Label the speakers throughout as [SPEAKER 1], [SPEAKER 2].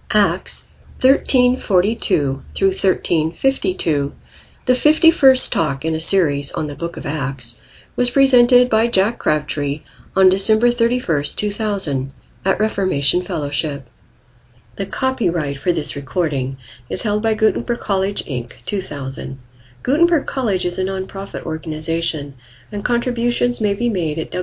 [SPEAKER 1] Acts 13:42 through 13:52, the 51st talk in a series on the Book of Acts, was presented by Jack Crabtree on December 31st, 2000, at Reformation Fellowship. The copyright for this recording is held by Gutenberg College, Inc., 2000. Gutenberg College is a nonprofit organization, and contributions may be made at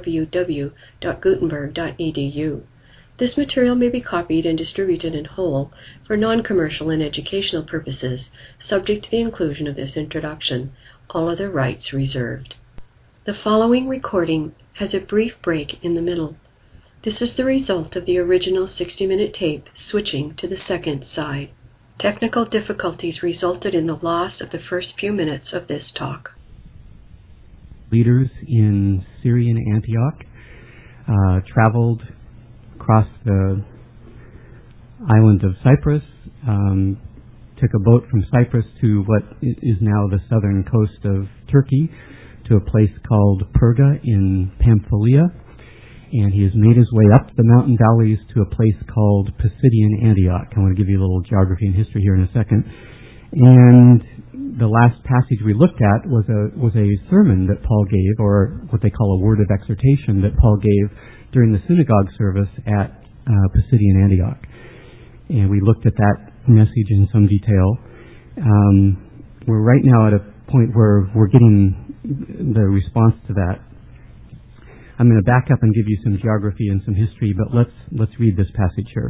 [SPEAKER 1] www.gutenberg.edu. This material may be copied and distributed in whole for non-commercial and educational purposes, subject to the inclusion of this introduction. All other rights reserved. The following recording has a brief break in the middle. This is the result of the original 60-minute tape switching to the second side. Technical difficulties resulted in the loss of the first few minutes of this talk.
[SPEAKER 2] Leaders in Syrian Antioch traveled across the island of Cyprus, took a boat from Cyprus to what is now the southern coast of Turkey, to a place called Perga in Pamphylia, and he has made his way up the mountain valleys to a place called Pisidian Antioch. I want to give you a little geography and history here in a second. And the last passage we looked at was a sermon that Paul gave, or what they call a word of exhortation that Paul gave during the synagogue service at Pisidian Antioch. And we looked at that message in some detail. We're right now at a point where we're getting the response to that. I'm going to back up and give you some geography and some history, but let's read this passage here.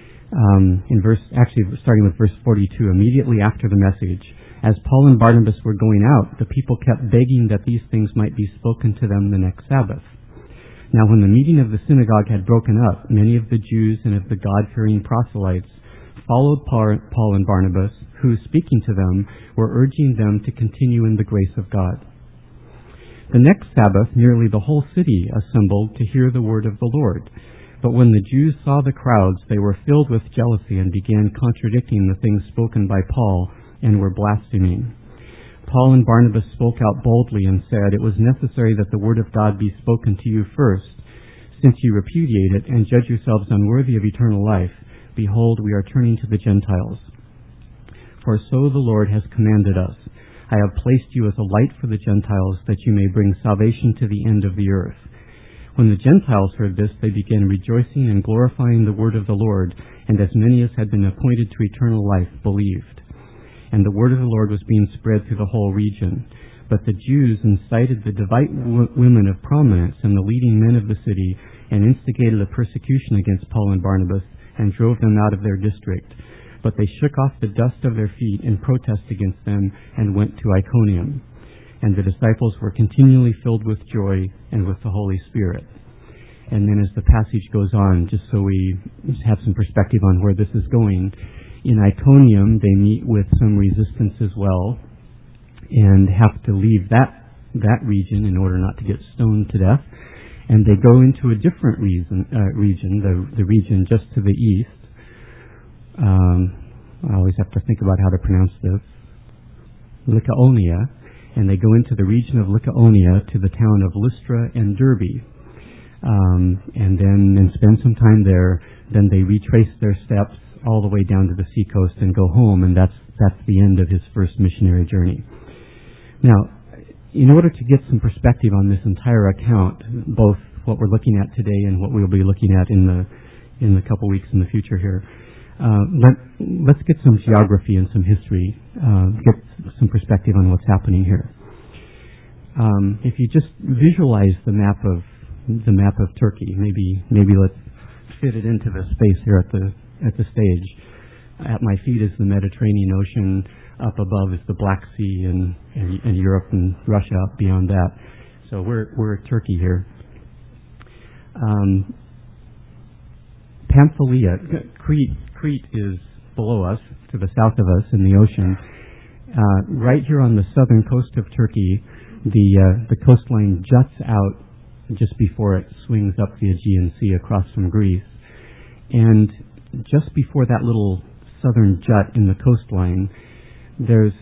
[SPEAKER 2] Starting with verse 42, immediately after the message, as Paul and Barnabas were going out, the people kept begging that these things might be spoken to them the next Sabbath. Now when the meeting of the synagogue had broken up, many of the Jews and of the God-fearing proselytes followed Paul and Barnabas, who, speaking to them, were urging them to continue in the grace of God. The next Sabbath, nearly the whole city assembled to hear the word of the Lord. But when the Jews saw the crowds, they were filled with jealousy and began contradicting the things spoken by Paul and were blaspheming. Paul and Barnabas spoke out boldly and said, "It was necessary that the word of God be spoken to you first. Since you repudiate it and judge yourselves unworthy of eternal life, behold, we are turning to the Gentiles. For so the Lord has commanded us. I have placed you as a light for the Gentiles, that you may bring salvation to the end of the earth." When the Gentiles heard this, they began rejoicing and glorifying the word of the Lord, and as many as had been appointed to eternal life believed. And the word of the Lord was being spread through the whole region. But the Jews incited the devout women of prominence and the leading men of the city, and instigated a persecution against Paul and Barnabas, and drove them out of their district. But they shook off the dust of their feet in protest against them and went to Iconium. And the disciples were continually filled with joy and with the Holy Spirit. And then as the passage goes on, just so we have some perspective on where this is going, in Iconium they meet with some resistance as well and have to leave that region in order not to get stoned to death. And they go into a different region, the region just to the east. I always have to think about how to pronounce this. Lycaonia. And they go into the region of Lycaonia to the town of Lystra and Derbe. And then spend some time there. Then they retrace their steps all the way down to the seacoast and go home. And that's the end of his first missionary journey. Now, in order to get some perspective on this entire account, both what we're looking at today and what we'll be looking at in the couple weeks in the future here, let's get some geography and some history, get some perspective on what's happening here. If you just visualize the map of Turkey, maybe let's fit it into the space here at the stage. At my feet is the Mediterranean Ocean. Up above is the Black Sea and Europe and Russia up beyond that. So we're at Turkey here. Pamphylia, Crete is below us, to the south of us in the ocean. Right here on the southern coast of Turkey, the coastline juts out just before it swings up the Aegean Sea across from Greece. And just before that little southern jut in the coastline, there's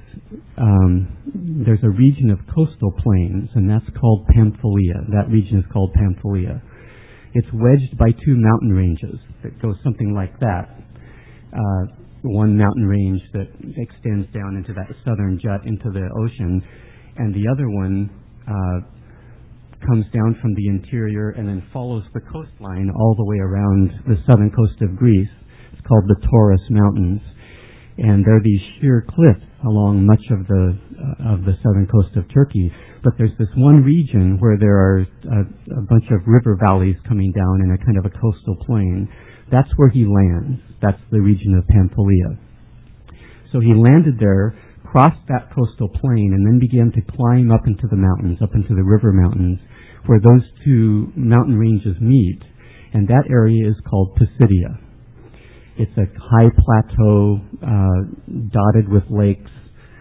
[SPEAKER 2] a region of coastal plains, and that's called Pamphylia. That region is called Pamphylia. It's wedged by two mountain ranges that go something like that. one mountain range that extends down into that southern jut into the ocean, and the other one comes down from the interior and then follows the coastline all the way around the southern coast of Greece. It's called the Taurus Mountains, and there are these sheer cliffs along much of the southern coast of Turkey. But there's this one region where there are a bunch of river valleys coming down in a kind of a coastal plain. That's where he lands. That's the region of Pamphylia. So he landed there, crossed that coastal plain, and then began to climb up into the mountains, up into the river mountains, where those two mountain ranges meet. And that area is called Pisidia. It's a high plateau dotted with lakes.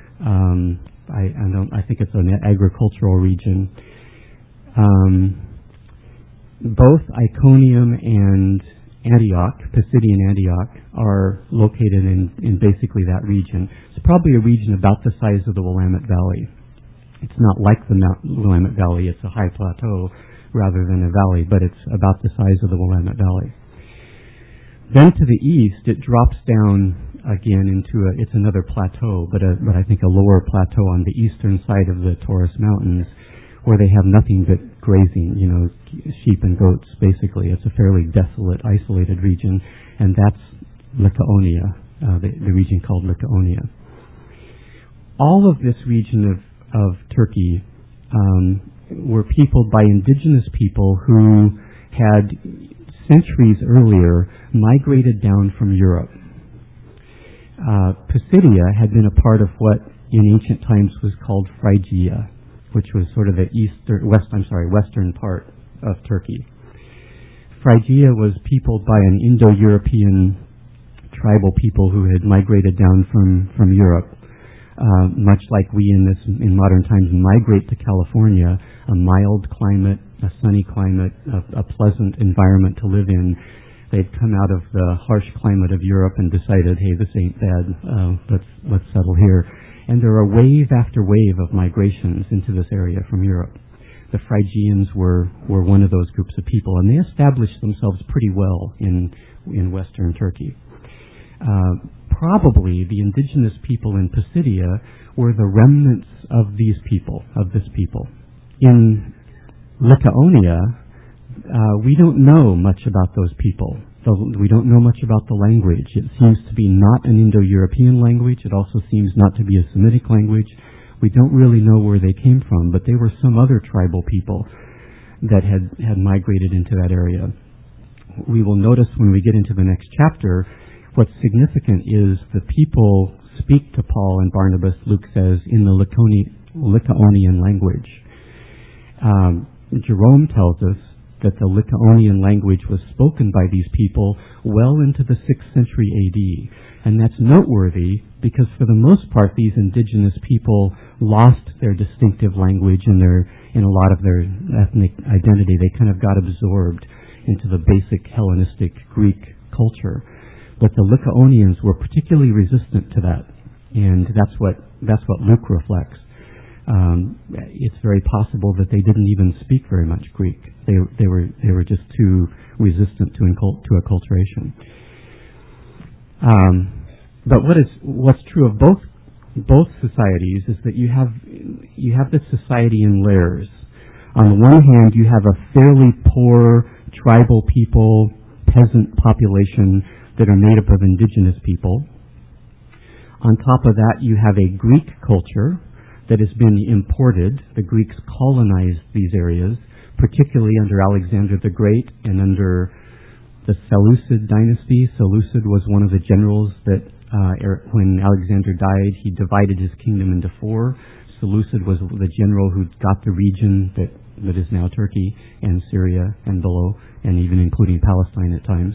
[SPEAKER 2] I think it's an agricultural region. Both Iconium and Antioch, Pisidian Antioch, are located in basically that region. It's probably a region about the size of the Willamette Valley. It's not like the Willamette Valley. It's a high plateau rather than a valley, but it's about the size of the Willamette Valley. Then to the east, it drops down again into it's another plateau, but I think a lower plateau on the eastern side of the Taurus Mountains, where they have nothing but grazing, sheep and goats, basically. It's a fairly desolate, isolated region, and that's Lycaonia, the region called Lycaonia. All of this region of Turkey were peopled by indigenous people who had centuries earlier migrated down from Europe. Pisidia had been a part of what in ancient times was called Phrygia, which was sort of the western part of Turkey. Phrygia was peopled by an Indo-European tribal people who had migrated down from Europe. Much like we in modern times migrate to California, a mild climate, a sunny climate, a pleasant environment to live in. They'd come out of the harsh climate of Europe and decided, hey, this ain't bad, let's settle here. And there are wave after wave of migrations into this area from Europe. The Phrygians were one of those groups of people, and they established themselves pretty well in western Turkey. Probably the indigenous people in Pisidia were the remnants of this people. In Lycaonia, we don't know much about those people. We don't know much about the language. It seems to be not an Indo-European language. It also seems not to be a Semitic language. We don't really know where they came from, but they were some other tribal people that had migrated into that area. We will notice when we get into the next chapter, what's significant is the people speak to Paul and Barnabas, Luke says, in the Lycaonian language. Jerome tells us that the Lycaonian language was spoken by these people well into the 6th century AD. And that's noteworthy because for the most part these indigenous people lost their distinctive language and in a lot of their ethnic identity. They kind of got absorbed into the basic Hellenistic Greek culture. But the Lycaonians were particularly resistant to that. And that's what Luke reflects. It's very possible that they didn't even speak very much Greek. They were just too resistant to acculturation. But what's true of both societies is that you have this society in layers. On the one hand, you have a fairly poor tribal people, peasant population that are made up of indigenous people. On top of that, you have a Greek culture that has been imported. The Greeks colonized these areas, particularly under Alexander the Great and under the Seleucid dynasty. Seleucid was one of the generals that, when Alexander died, he divided his kingdom into 4. Seleucid was the general who got the region that is now Turkey and Syria and below, and even including Palestine at times.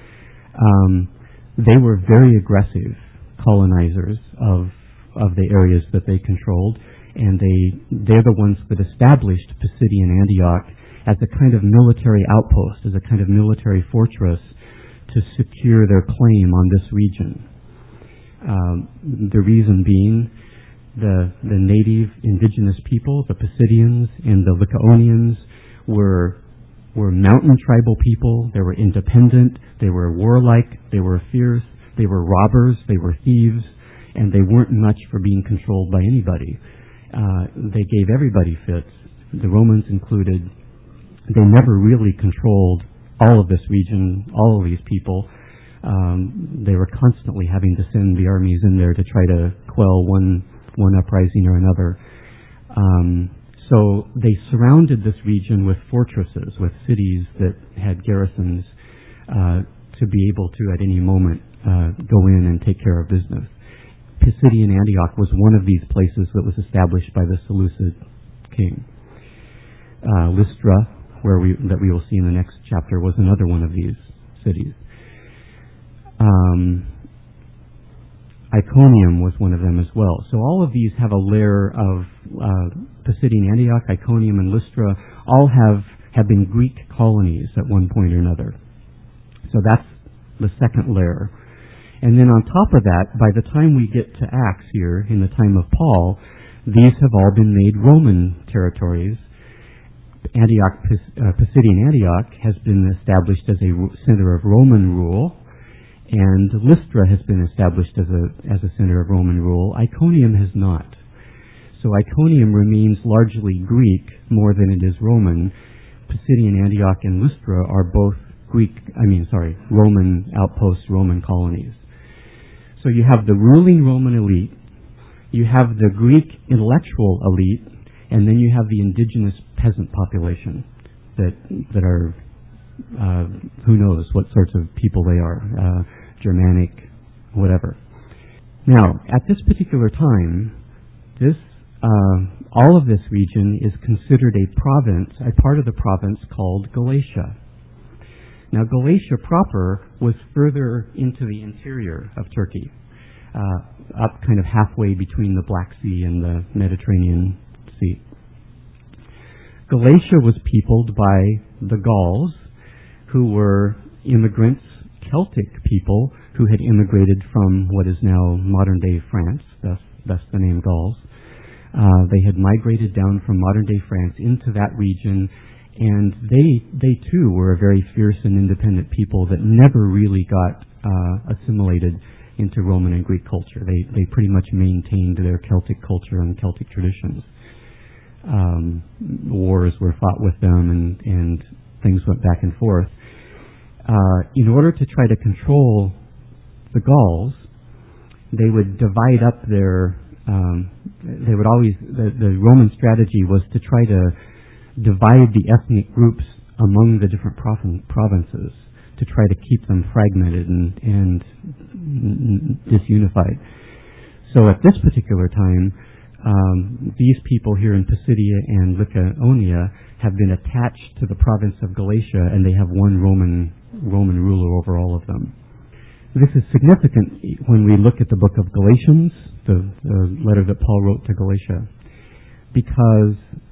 [SPEAKER 2] They were very aggressive colonizers of the areas that they controlled, and they're the ones that established Pisidian Antioch as a kind of military outpost, as a kind of military fortress to secure their claim on this region. The reason being the native indigenous people, the Pisidians and the Lycaonians, were mountain tribal people. They were independent, they were warlike, they were fierce, They were robbers, they were thieves, and they weren't much for being controlled by anybody. They gave everybody fits, the Romans included. They never really controlled all of this region, all of these people. They were constantly having to send the armies in there to try to quell one uprising or another. So they surrounded this region with fortresses, with cities that had garrisons to be able to, at any moment, go in and take care of business. Pisidian Antioch was one of these places that was established by the Seleucid king. Lystra, that we will see in the next chapter, was another one of these cities. Iconium was one of them as well. So all of these have a layer of Pisidian Antioch, Iconium, and Lystra all have been Greek colonies at one point or another. So that's the second layer. And then on top of that, by the time we get to Acts here, in the time of Paul, these have all been made Roman territories. Pisidian Antioch has been established as a center of Roman rule, and Lystra has been established as a center of Roman rule. Iconium has not. So Iconium remains largely Greek more than it is Roman. Pisidian Antioch and Lystra are both Roman outposts, Roman colonies. So you have the ruling Roman elite, you have the Greek intellectual elite, and then you have the indigenous peasant population that are, who knows what sorts of people they are, Germanic, whatever. Now, at this particular time, all of this region is considered a part of the province called Galatia. Now, Galatia proper was further into the interior of Turkey, up kind of halfway between the Black Sea and the Mediterranean Sea. Galatia was peopled by the Gauls, who were immigrants, Celtic people who had immigrated from what is now modern-day France. Thus the name Gauls. They had migrated down from modern-day France into that region, and they too were a very fierce and independent people that never really got assimilated into Roman and Greek culture. They pretty much maintained their Celtic culture and Celtic traditions. Wars were fought with them, and things went back and forth. In order to try to control the Gauls, they would divide up the Roman strategy was to try to divide the ethnic groups among the different provinces to try to keep them fragmented and disunified. So at this particular time, these people here in Pisidia and Lycaonia have been attached to the province of Galatia, and they have one Roman ruler over all of them. This is significant when we look at the book of Galatians, the letter that Paul wrote to Galatia, because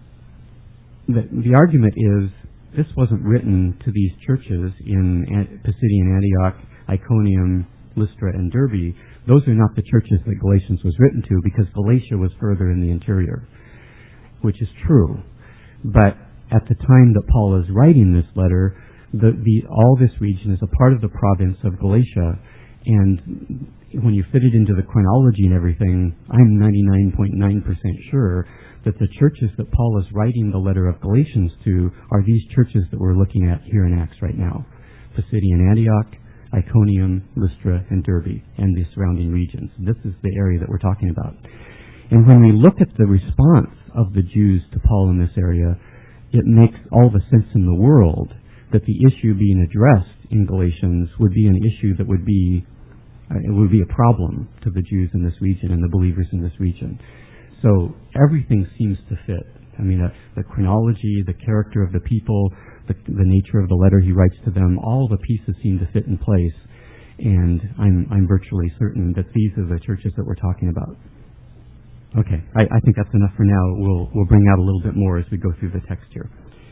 [SPEAKER 2] the argument is this wasn't written to these churches in Pisidian Antioch, Iconium, Lystra, and Derbe. Those are not the churches that Galatians was written to, because Galatia was further in the interior, which is true. But at the time that Paul is writing this letter, all this region is a part of the province of Galatia, and when you fit it into the chronology and everything, I'm 99.9% sure that the churches that Paul is writing the letter of Galatians to are these churches that we're looking at here in Acts right now. Pisidian Antioch, Iconium, Lystra, and Derbe, and the surrounding regions. This is the area that we're talking about. And when we look at the response of the Jews to Paul in this area, it makes all the sense in the world that the issue being addressed in Galatians would be an issue that would be a problem to the Jews in this region and the believers in this region. So everything seems to fit. I mean, the chronology, the character of the people, the nature of the letter he writes to them, all the pieces seem to fit in place. And I'm virtually certain that these are the churches that we're talking about. Okay, I think that's enough for now. We'll bring out a little bit more as we go through the text here.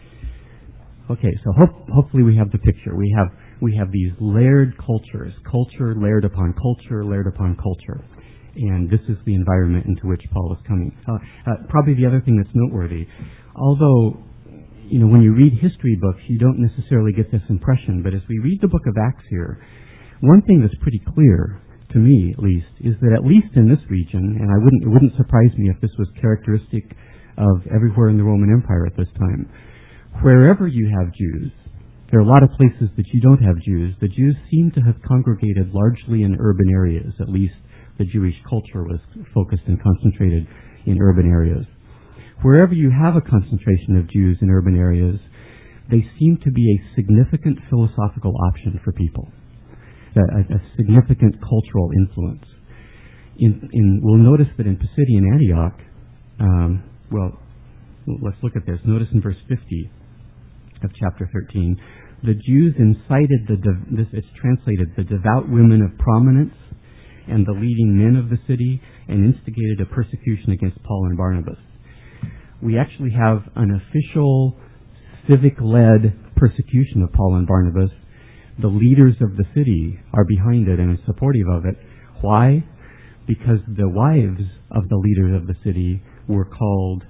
[SPEAKER 2] Okay, so hopefully we have the picture. We have these layered cultures, culture layered upon culture, layered upon culture. And this is the environment into which Paul is coming. Probably the other thing that's noteworthy, although, when you read history books, you don't necessarily get this impression, but as we read the book of Acts here, One thing that's pretty clear, to me at least, is that at least in this region, and it wouldn't surprise me if this was characteristic of everywhere in the Roman Empire at this time, wherever you have Jews, there are a lot of places that you don't have Jews. The Jews seem to have congregated largely in urban areas. At least the Jewish culture was focused and concentrated in urban areas. Wherever you have a concentration of Jews in urban areas, they seem to be a significant philosophical option for people, a significant cultural influence. We'll notice that in Pisidian Antioch, let's look at this. Notice in verse 50 of chapter 13, the Jews incited it's translated, the devout women of prominence and the leading men of the city, and instigated a persecution against Paul and Barnabas. We actually have an official civic-led persecution of Paul and Barnabas. The leaders of the city are behind it and are supportive of it. Why? Because the wives of the leaders of the city were called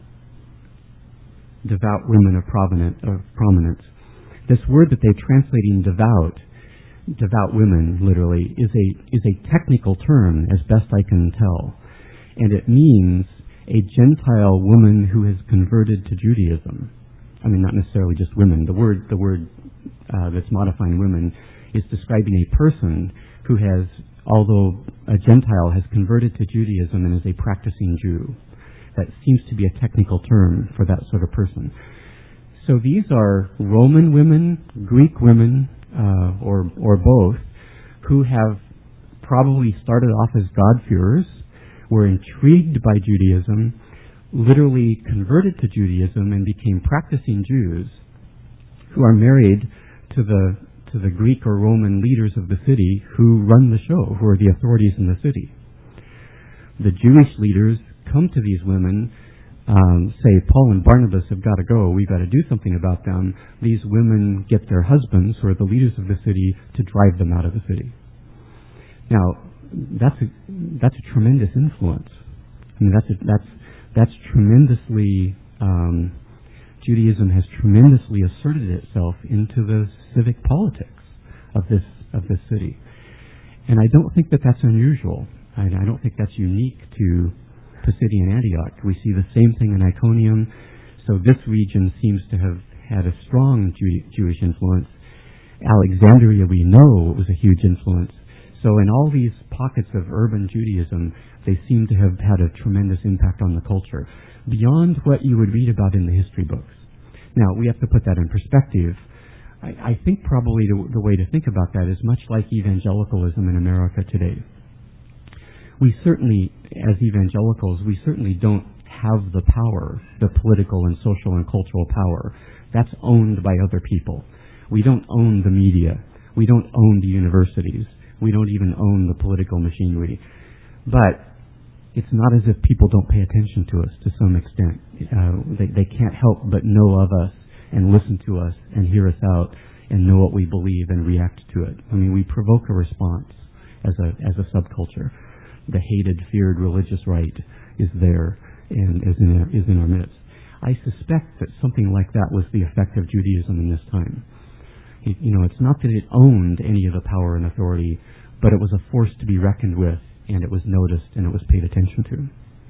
[SPEAKER 2] devout women of prominence. This word that they translate in devout women, literally, is a technical term, as best I can tell. And it means a Gentile woman who has converted to Judaism. I mean, not necessarily just women. The word that's modifying women is describing a person who has, although a Gentile, has converted to Judaism and is a practicing Jew. That seems to be a technical term for that sort of person. So these are Roman women, Greek women, or both, who have probably started off as God-fearers, were intrigued by Judaism, literally converted to Judaism and became practicing Jews, who are married to the Greek or Roman leaders of the city who run the show, who are the authorities in the city. The Jewish leaders come to these women, say, Paul and Barnabas have got to go, we've got to do something about them. These women get their husbands, who are the leaders of the city, to drive them out of the city. Now, that's a tremendous influence. I mean, that's tremendously, Judaism has tremendously asserted itself into the civic politics of this city. And I don't think that that's unusual. I don't think that's unique to Pisidian Antioch. We see the same thing in Iconium. So this region seems to have had a strong Jewish influence. Alexandria, we know, was a huge influence. So in all these pockets of urban Judaism, they seem to have had a tremendous impact on the culture, beyond what you would read about in the history books. Now, we have to put that in perspective. I think probably the way to think about that is much like evangelicalism in America today. We certainly, as evangelicals, we certainly don't have the power, the political and social and cultural power. That's owned by other people. We don't own the media. We don't own the universities. We don't even own the political machinery. But it's not as if people don't pay attention to us to some extent. They can't help but know of us and listen to us and hear us out and know what we believe and react to it. I mean, we provoke a response as a subculture. The hated, feared religious right is there and is in our midst. I suspect that something like that was the effect of Judaism in this time. It's not that it owned any of the power and authority, but it was a force to be reckoned with, and it was noticed and it was paid attention to.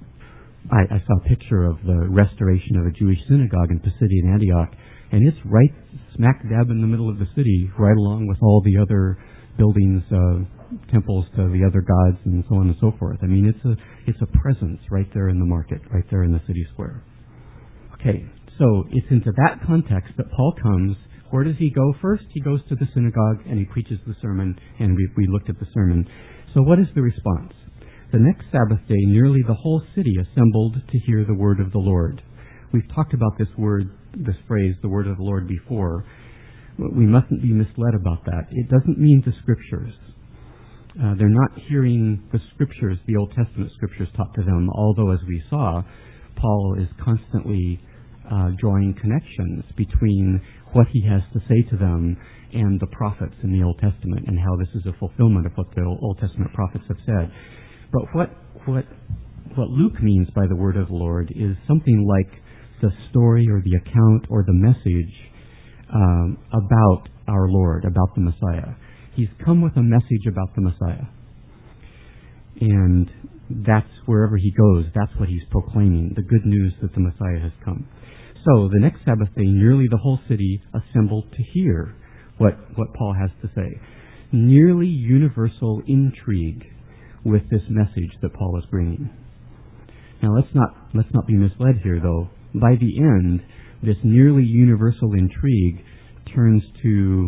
[SPEAKER 2] I saw a picture of the restoration of a Jewish synagogue in Pisidian Antioch, and it's right smack dab in the middle of the city, right along with all the other buildings, temples to the other gods, and so on and so forth. I mean, it's a presence right there in the market, right there in the city square. Okay, so it's into that context that Paul comes. Where does he go first? He goes to the synagogue and he preaches the sermon, and we looked at the sermon. So what is the response? The next Sabbath day, nearly the whole city assembled to hear the word of the Lord. We've talked about this phrase, the word of the Lord, before. We mustn't be misled about that. It doesn't mean the scriptures. They're not hearing the scriptures, the Old Testament scriptures taught to them, although, as we saw, Paul is constantly drawing connections between what he has to say to them and the prophets in the Old Testament, and how this is a fulfillment of what the Old Testament prophets have said. But what Luke means by the word of the Lord is something like the story or the account or the message about our Lord, about the Messiah. He's come with a message about the Messiah. And that's wherever he goes, that's what he's proclaiming, the good news that the Messiah has come. So the next Sabbath day, nearly the whole city assembled to hear what Paul has to say. Nearly universal intrigue with this message that Paul is bringing. Now let's not be misled here, though. By the end, this nearly universal intrigue turns to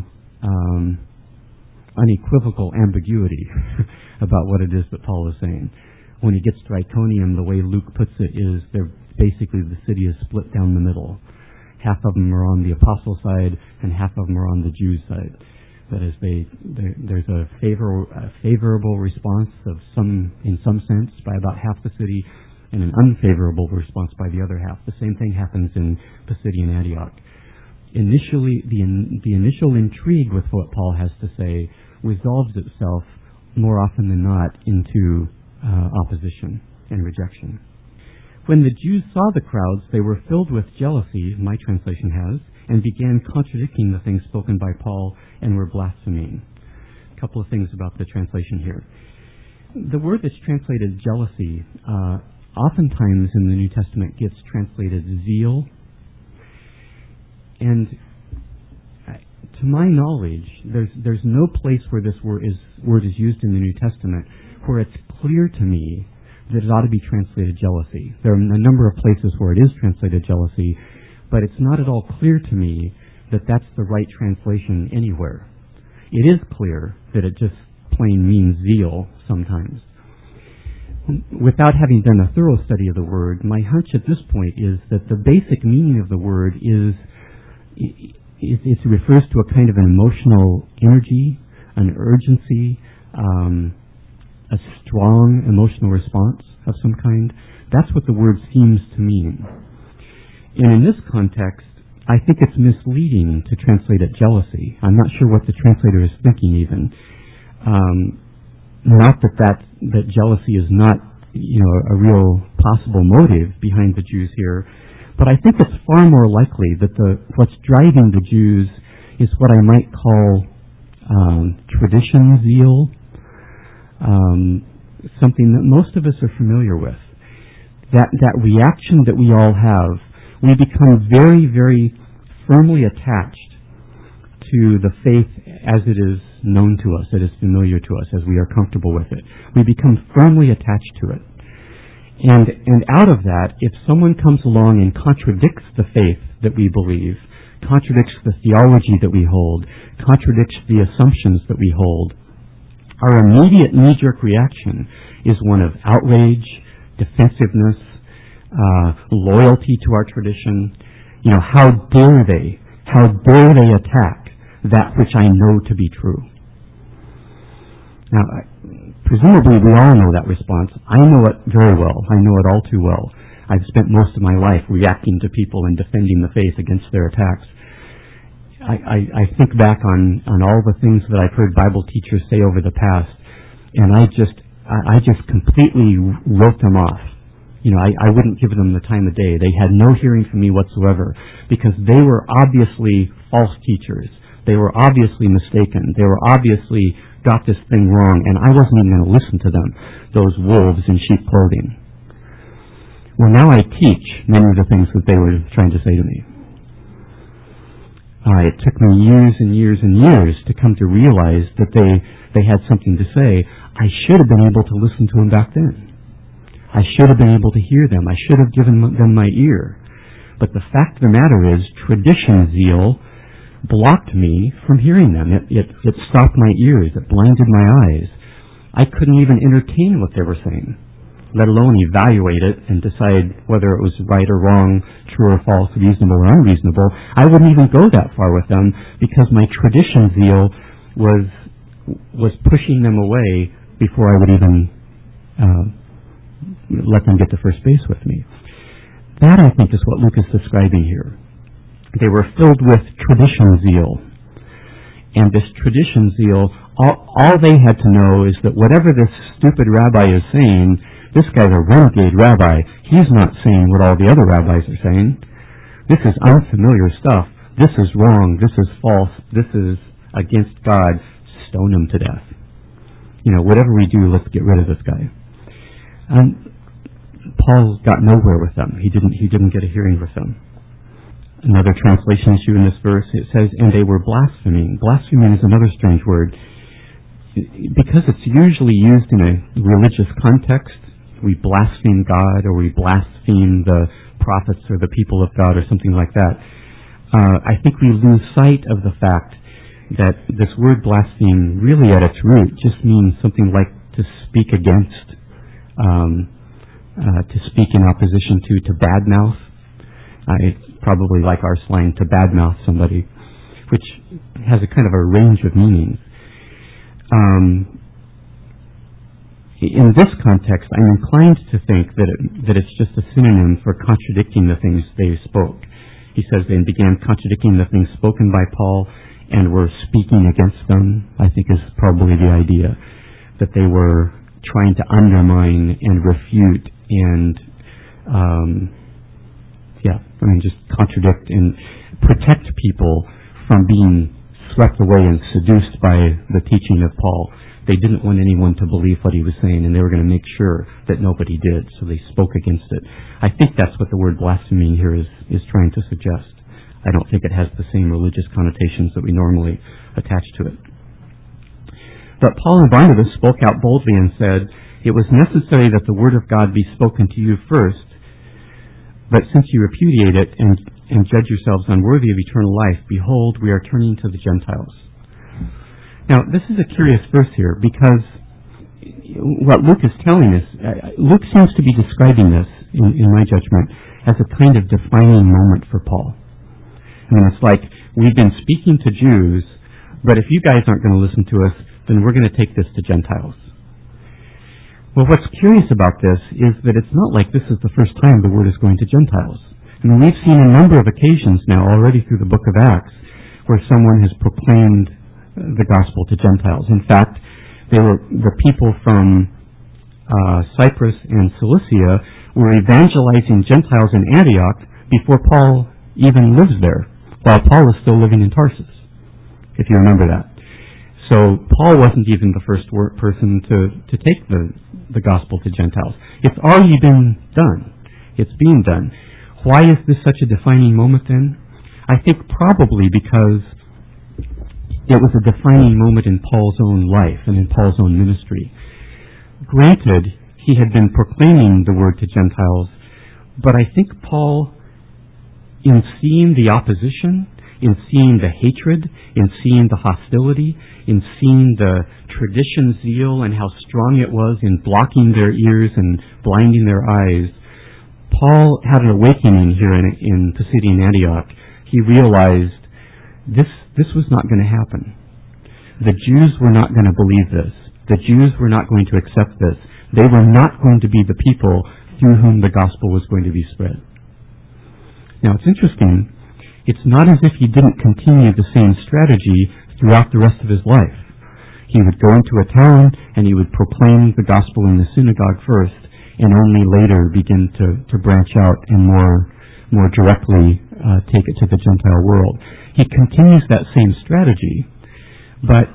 [SPEAKER 2] unequivocal ambiguity about what it is that Paul is saying. When he gets to Iconium, the way Luke puts it is basically the city is split down the middle. Half of them are on the apostle side, and half of them are on the Jews' side. That is, there's a favorable response in some sense by about half the city, and an unfavorable response by the other half. The same thing happens in Pisidian Antioch. Initially, the initial intrigue with what Paul has to say resolves itself more often than not into opposition and rejection. When the Jews saw the crowds, they were filled with jealousy, my translation has, and began contradicting the things spoken by Paul and were blaspheming. A couple of things about the translation here. The word that's translated jealousy oftentimes in the New Testament gets translated zeal. And to my knowledge, there's no place where this word is used in the New Testament where it's clear to me that it ought to be translated jealousy. There are a number of places where it is translated jealousy, but it's not at all clear to me that that's the right translation anywhere. It is clear that it just plain means zeal sometimes. Without having done a thorough study of the word, my hunch at this point is that the basic meaning of the word it refers to a kind of an emotional energy, an urgency, a strong emotional response of some kind. That's what the word seems to mean. And in this context, I think it's misleading to translate it jealousy. I'm not sure what the translator is thinking even. Not that jealousy is not, a real possible motive behind the Jews here, but I think it's far more likely that what's driving the Jews is what I might call tradition zeal, something that most of us are familiar with. That reaction that we all have, we become very, very firmly attached to the faith as it is known to us, that is familiar to us, as we are comfortable with it. We become firmly attached to it. And out of that, if someone comes along and contradicts the faith that we believe, contradicts the theology that we hold, contradicts the assumptions that we hold, our immediate knee-jerk reaction is one of outrage, defensiveness, loyalty to our tradition. How dare they attack that which I know to be true? Now, presumably we all know that response. I know it very well. I know it all too well. I've spent most of my life reacting to people and defending the faith against their attacks. I think back on all the things that I've heard Bible teachers say over the past, and I just completely wrote them off. I wouldn't give them the time of day. They had no hearing from me whatsoever because they were obviously false teachers. They were obviously mistaken. They were obviously got this thing wrong, and I wasn't even going to listen to them, those wolves in sheep clothing. Well, now I teach many of the things that they were trying to say to me. It took me years and years and years to come to realize that they had something to say. I should have been able to listen to them back then. I should have been able to hear them. I should have given them my ear. But the fact of the matter is, tradition zeal blocked me from hearing them. It stopped my ears. It blinded my eyes. I couldn't even entertain what they were saying, let alone evaluate it and decide whether it was right or wrong, true or false, reasonable or unreasonable. I wouldn't even go that far with them because my tradition zeal was pushing them away before I would even let them get to first base with me. That, I think, is what Luke is describing here. They were filled with tradition zeal. And this tradition zeal, all they had to know is that whatever this stupid rabbi is saying, this guy's a renegade rabbi. He's not saying what all the other rabbis are saying. This is unfamiliar stuff. This is wrong. This is false. This is against God. stone him to death. Whatever we do, let's get rid of this guy. Paul got nowhere with them. He didn't get a hearing with them. Another translation issue in this verse, it says, and they were blaspheming. Blaspheming is another strange word. Because it's usually used in a religious context, we blaspheme God or we blaspheme the prophets or the people of God or something like that. I think we lose sight of the fact that this word blaspheme really at its root just means something like to speak against, to speak in opposition to badmouth. It's probably like our slang, to badmouth somebody, which has a kind of a range of meanings. In this context, I'm inclined to think that it's just a synonym for contradicting the things they spoke. He says they began contradicting the things spoken by Paul and were speaking against them, I think is probably the idea, that they were trying to undermine and refute and just contradict and protect people from being swept away and seduced by the teaching of Paul. They didn't want anyone to believe what he was saying, and they were going to make sure that nobody did, so they spoke against it. I think that's what the word blasphemy here is trying to suggest. I don't think it has the same religious connotations that we normally attach to it. But Paul and Barnabas spoke out boldly and said, it was necessary that the word of God be spoken to you first, but since you repudiate it and judge yourselves unworthy of eternal life, behold, we are turning to the Gentiles. Now, this is a curious verse here because what Luke is telling us, Luke seems to be describing this, in my judgment, as a kind of defining moment for Paul. I mean, it's like, we've been speaking to Jews, but if you guys aren't going to listen to us, then we're going to take this to Gentiles. Well, what's curious about this is that it's not like this is the first time the word is going to Gentiles. I mean, we've seen a number of occasions now already through the book of Acts where someone has proclaimed the gospel to Gentiles. In fact, the people from Cyprus and Cilicia were evangelizing Gentiles in Antioch before Paul even lives there, while Paul is still living in Tarsus, if you remember that. So Paul wasn't even the first person to take the gospel to Gentiles. It's already been done. It's being done. Why is this such a defining moment then? I think probably because it was a defining moment in Paul's own life and in Paul's own ministry. Granted, he had been proclaiming the word to Gentiles, but I think Paul, in seeing the opposition, in seeing the hatred, in seeing the hostility, in seeing the tradition zeal and how strong it was in blocking their ears and blinding their eyes, Paul had an awakening here in Pisidian Antioch. He realized this was not going to happen. The Jews were not going to believe this. The Jews were not going to accept this. They were not going to be the people through whom the gospel was going to be spread. Now, it's interesting. It's not as if he didn't continue the same strategy throughout the rest of his life. He would go into a town and he would proclaim the gospel in the synagogue first, and only later begin to branch out and more directly take it to the Gentile world. He continues that same strategy, but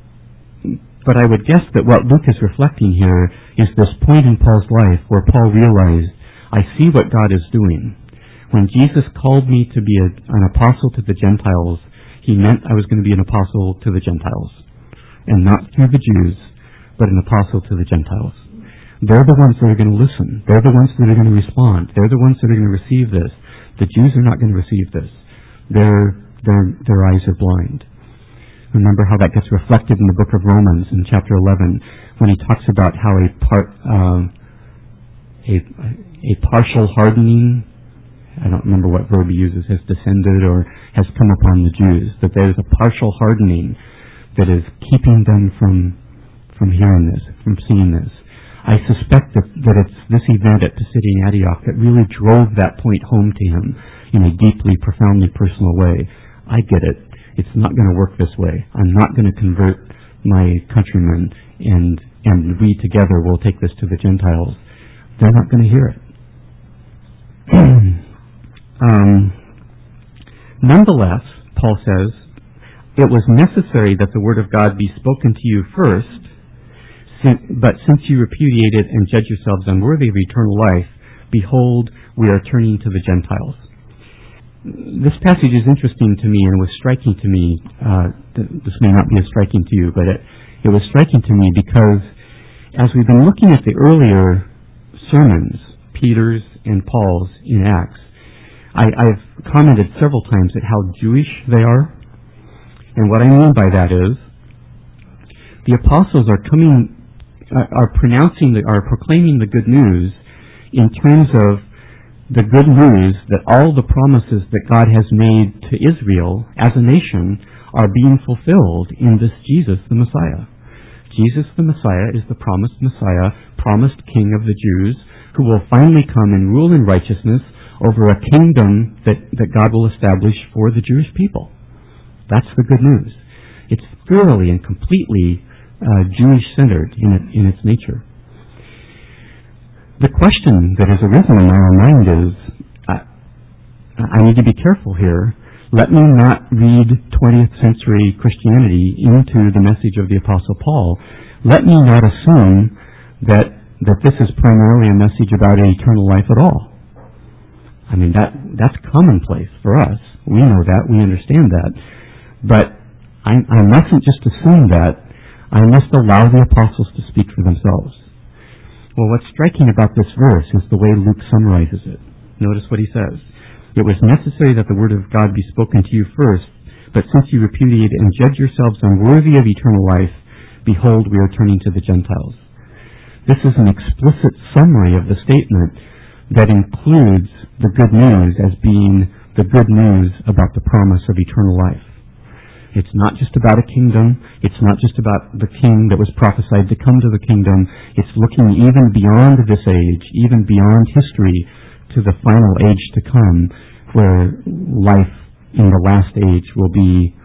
[SPEAKER 2] I would guess that what Luke is reflecting here is this point in Paul's life where Paul realized, I see what God is doing. When Jesus called me to be an apostle to the Gentiles, he meant I was going to be an apostle to the Gentiles, and not through the Jews, but an apostle to the Gentiles. They're the ones that are going to listen. They're the ones that are going to respond. They're the ones that are going to receive this. The Jews are not going to receive this. Their eyes are blind. Remember how that gets reflected in the book of Romans in chapter 11 when he talks about how a partial hardening, I don't remember what verb he uses, has descended or has come upon the Jews, that there is a partial hardening that is keeping them from hearing this, from seeing this. I suspect that it's this event at Pisidian Antioch that really drove that point home to him in a deeply, profoundly personal way. I get it. It's not going to work this way. I'm not going to convert my countrymen and we together will take this to the Gentiles. They're not going to hear it. Nonetheless, Paul says, it was necessary that the word of God be spoken to you first, but since you repudiate it and judge yourselves unworthy of eternal life, behold, we are turning to the Gentiles. This passage is interesting to me and was striking to me. This may not be as striking to you, but it was striking to me because as we've been looking at the earlier sermons, Peter's and Paul's in Acts, I've commented several times at how Jewish they are. And what I mean by that is the apostles are proclaiming the good news in terms of the good news that all the promises that God has made to Israel as a nation are being fulfilled in this Jesus the Messiah. Jesus the Messiah is the promised Messiah, promised King of the Jews, who will finally come and rule in righteousness over a kingdom that God will establish for the Jewish people. That's the good news. It's thoroughly and completely Jewish-centered in its nature. The question that has arisen in my own mind is, I need to be careful here. Let me not read 20th century Christianity into the message of the Apostle Paul. Let me not assume that this is primarily a message about an eternal life at all. I mean, that's commonplace for us. We know that. We understand that. But I mustn't just assume that. I must allow the apostles to speak for themselves. Well, what's striking about this verse is the way Luke summarizes it. Notice what he says. It was necessary that the word of God be spoken to you first, but since you repudiate and judge yourselves unworthy of eternal life, behold, we are turning to the Gentiles. This is an explicit summary of the statement that includes the good news as being the good news about the promise of eternal life. It's not just about a kingdom. It's not just about the king that was prophesied to come to the kingdom. It's looking even beyond this age, even beyond history, to the final age to come, where life in the last age will be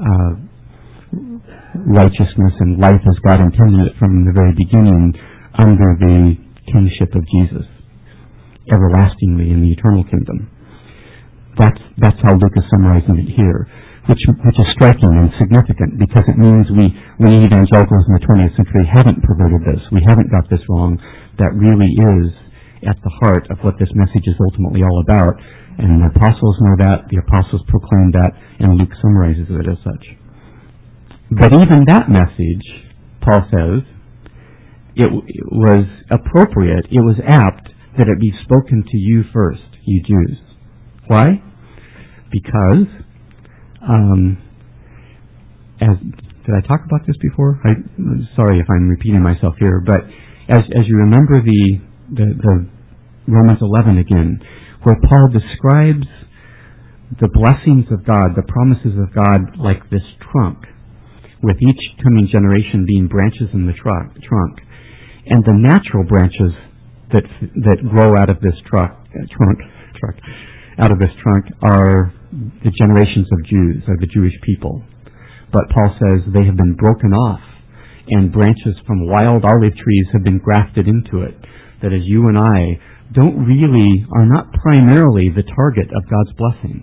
[SPEAKER 2] righteousness and life as God intended it from the very beginning under the kingship of Jesus, everlastingly in the eternal kingdom. That's how Luke is summarizing it here. Which is striking and significant because it means we evangelicals in the 20th century haven't perverted this. We haven't got this wrong. That really is at the heart of what this message is ultimately all about. And the apostles know that, the apostles proclaim that, and Luke summarizes it as such. But even that message, Paul says, it was appropriate, it was apt that it be spoken to you first, you Jews. Why? Because did I talk about this before? Sorry if I'm repeating myself here, but as you remember the Romans 11 again, where Paul describes the blessings of God, the promises of God, like this trunk, with each coming generation being branches in the trunk, and the natural branches that grow out of this trunk are the generations of Jews, or the Jewish people. But Paul says they have been broken off, and branches from wild olive trees have been grafted into it. That is, you and I are not primarily the target of God's blessings.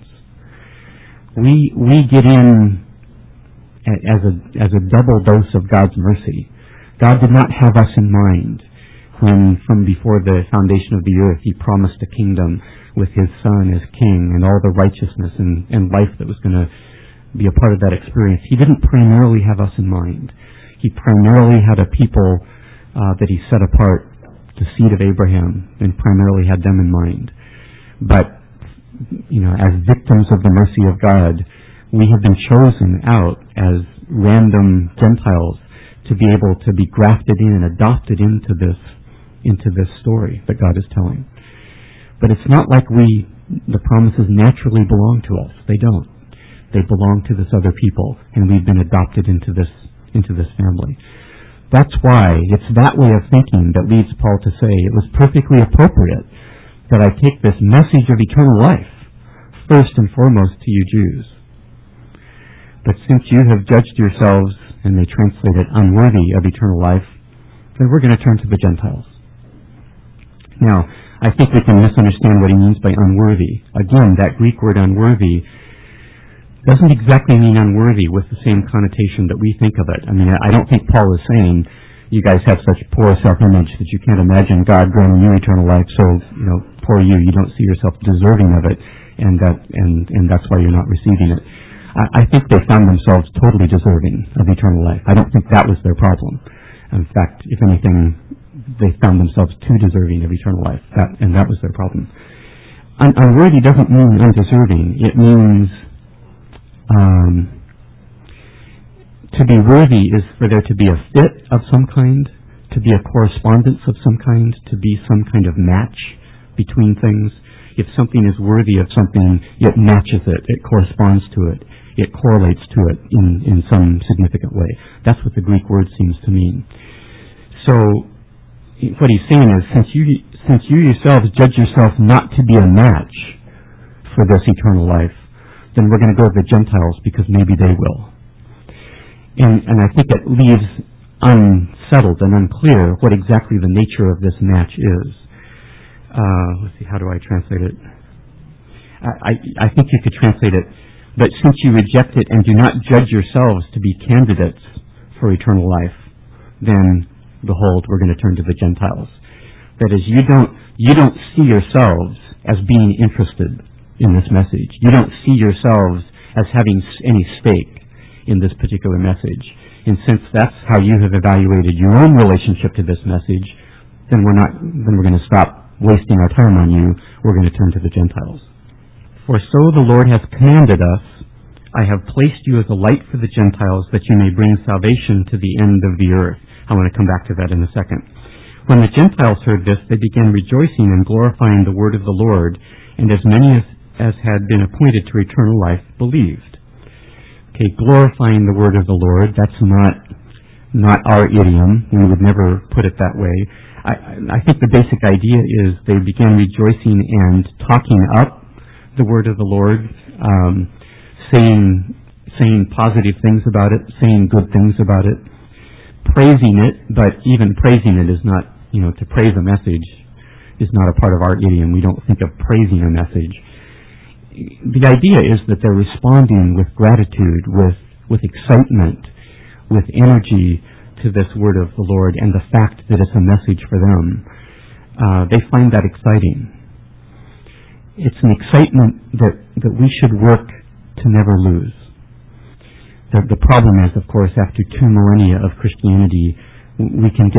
[SPEAKER 2] We get in as a double dose of God's mercy. God did not have us in mind when, from before the foundation of the earth, He promised a kingdom with His Son as King and all the righteousness and life that was going to be a part of that experience. He didn't primarily have us in mind. He primarily had a people that He set apart, the seed of Abraham, and primarily had them in mind. But, as victims of the mercy of God, we have been chosen out as random Gentiles to be able to be grafted in, adopted into this story that God is telling. But it's not like the promises naturally belong to us. They don't. They belong to this other people, and we've been adopted into this family. That's why it's that way of thinking that leads Paul to say it was perfectly appropriate that I take this message of eternal life first and foremost to you Jews. But since you have judged yourselves, and they translate it, unworthy of eternal life, then we're going to turn to the Gentiles. Now, I think we can misunderstand what he means by unworthy. Again, that Greek word unworthy, doesn't exactly mean unworthy with the same connotation that we think of it. I mean, I don't think Paul is saying you guys have such poor self-image that you can't imagine God granting you eternal life, so, poor you don't see yourself deserving of it, and that's why you're not receiving it. I think they found themselves totally deserving of eternal life. I don't think that was their problem. In fact, if anything, they found themselves too deserving of eternal life, and that was their problem. Unworthy doesn't mean undeserving. It means to be worthy is for there to be a fit of some kind, to be a correspondence of some kind, to be some kind of match between things. If something is worthy of something, it matches it, it corresponds to it, it correlates to it in some significant way. That's what the Greek word seems to mean. So what he's saying is, since you yourselves judge yourself not to be a match for this eternal life, then we're going to go to the Gentiles because maybe they will. And I think it leaves unsettled and unclear what exactly the nature of this match is. Let's see, how do I translate it? I think you could translate it, but since you reject it and do not judge yourselves to be candidates for eternal life, then, behold, we're going to turn to the Gentiles. That is, you don't see yourselves as being interested in this message. You don't see yourselves as having any stake in this particular message. And since that's how you have evaluated your own relationship to this message, then we're going to stop wasting our time on you. We're going to turn to the Gentiles. For so the Lord hath commanded us, I have placed you as a light for the Gentiles, that you may bring salvation to the end of the earth. I want to come back to that in a second. When the Gentiles heard this, they began rejoicing and glorifying the word of the Lord, and as many as had been appointed to eternal life believed. Okay, glorifying the word of the Lord, that's not our idiom. We would never put it that way. I think the basic idea is they began rejoicing and talking up the word of the Lord, saying positive things about it, saying good things about it, praising it, but even praising it is not, to praise a message is not a part of our idiom. We don't think of praising a message. The idea is that they're responding with gratitude, with excitement, with energy to this word of the Lord and the fact that it's a message for them. They find that exciting. It's an excitement that we should work to never lose. The problem is, of course, after 2 millennia of Christianity, we can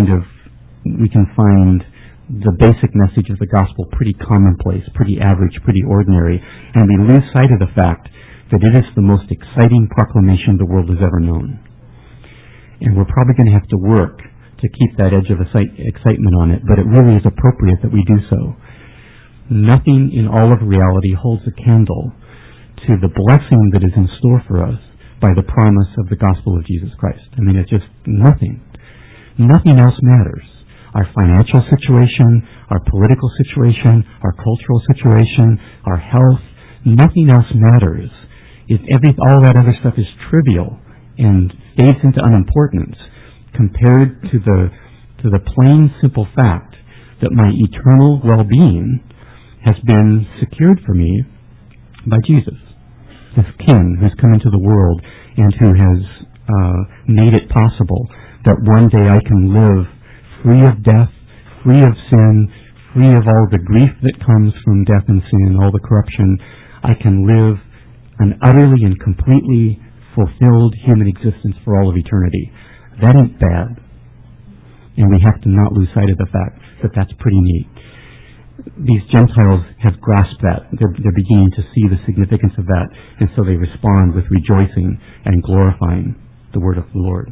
[SPEAKER 2] find the basic message of the gospel pretty commonplace, pretty average, pretty ordinary, and we lose sight of the fact that it is the most exciting proclamation the world has ever known. And we're probably going to have to work to keep that edge of excitement on it, but it really is appropriate that we do so. Nothing in all of reality holds a candle to the blessing that is in store for us by the promise of the gospel of Jesus Christ. I mean, it's just nothing. Nothing else matters. Our financial situation, our political situation, our cultural situation, our health, nothing else matters. If all that other stuff is trivial and fades into unimportance compared to the plain, simple fact that my eternal well-being has been secured for me by Jesus, this King who's come into the world and who has made it possible that one day I can live free of death, free of sin, free of all the grief that comes from death and sin, all the corruption. I can live an utterly and completely fulfilled human existence for all of eternity. That ain't bad. And we have to not lose sight of the fact that that's pretty neat. These Gentiles have grasped that. They're beginning to see the significance of that, and so they respond with rejoicing and glorifying the word of the Lord.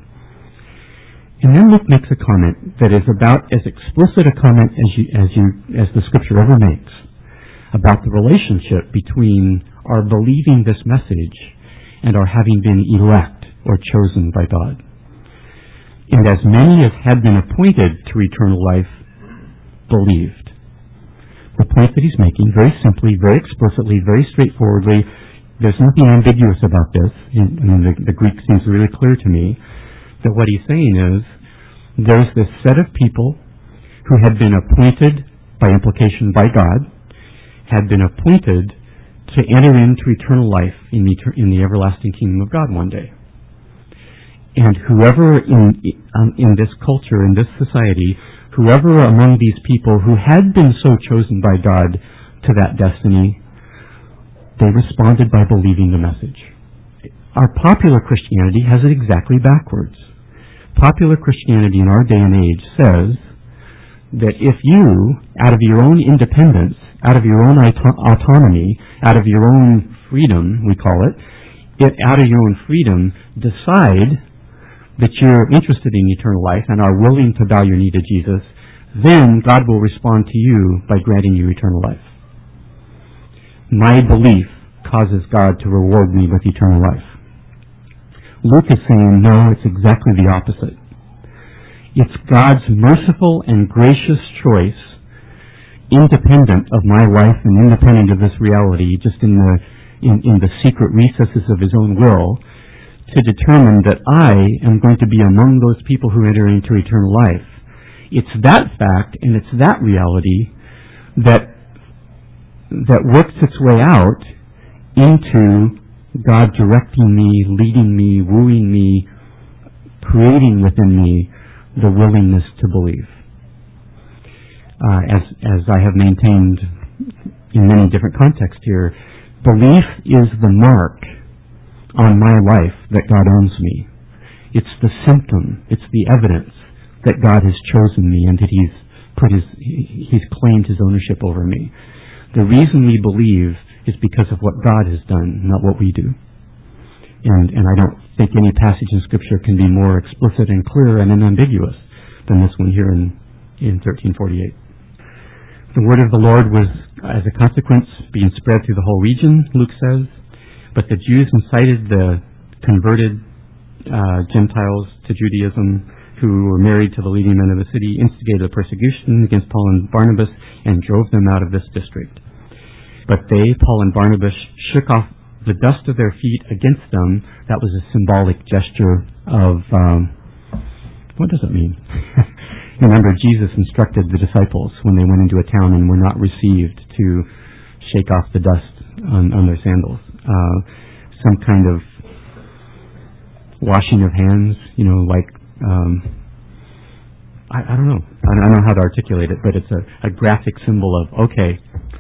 [SPEAKER 2] And then Luke makes a comment that is about as explicit a comment as the Scripture ever makes about the relationship between our believing this message and our having been elect or chosen by God. And as many as had been appointed to eternal life believed. The point that he's making, very simply, very explicitly, very straightforwardly, there's nothing ambiguous about this. The Greek seems really clear to me that what he's saying is there's this set of people who had been appointed, by implication by God, had been appointed to enter into eternal life in the everlasting kingdom of God one day. And whoever in this culture, in this society, whoever among these people who had been so chosen by God to that destiny, they responded by believing the message. Our popular Christianity has it exactly backwards. Popular Christianity in our day and age says that if you, out of your own independence, out of your own autonomy, out of your own freedom, we call it, out of your own freedom, decide that you're interested in eternal life and are willing to bow your knee to Jesus, then God will respond to you by granting you eternal life. My belief causes God to reward me with eternal life. Luke is saying, no, it's exactly the opposite. It's God's merciful and gracious choice, independent of my life and independent of this reality, just in the secret recesses of His own will, to determine that I am going to be among those people who enter into eternal life. It's that fact and it's that reality that works its way out into God directing me, leading me, wooing me, creating within me the willingness to believe. As I have maintained in many different contexts here, belief is the mark on my life that God owns me. It's the symptom, it's the evidence that God has chosen me and that He's claimed His ownership over me. The reason we believe is because of what God has done, not what we do. And I don't think any passage in Scripture can be more explicit and clear and unambiguous than this one here in 1348. The word of the Lord was, as a consequence, being spread through the whole region, Luke says. But the Jews incited the converted Gentiles to Judaism who were married to the leading men of the city, instigated a persecution against Paul and Barnabas, and drove them out of this district. But they, Paul and Barnabas, shook off the dust of their feet against them. That was a symbolic gesture of, what does it mean? Remember, Jesus instructed the disciples when they went into a town and were not received to shake off the dust on their sandals. Some kind of washing of hands, like, I don't know. I don't know how to articulate it, but it's a graphic symbol of, okay,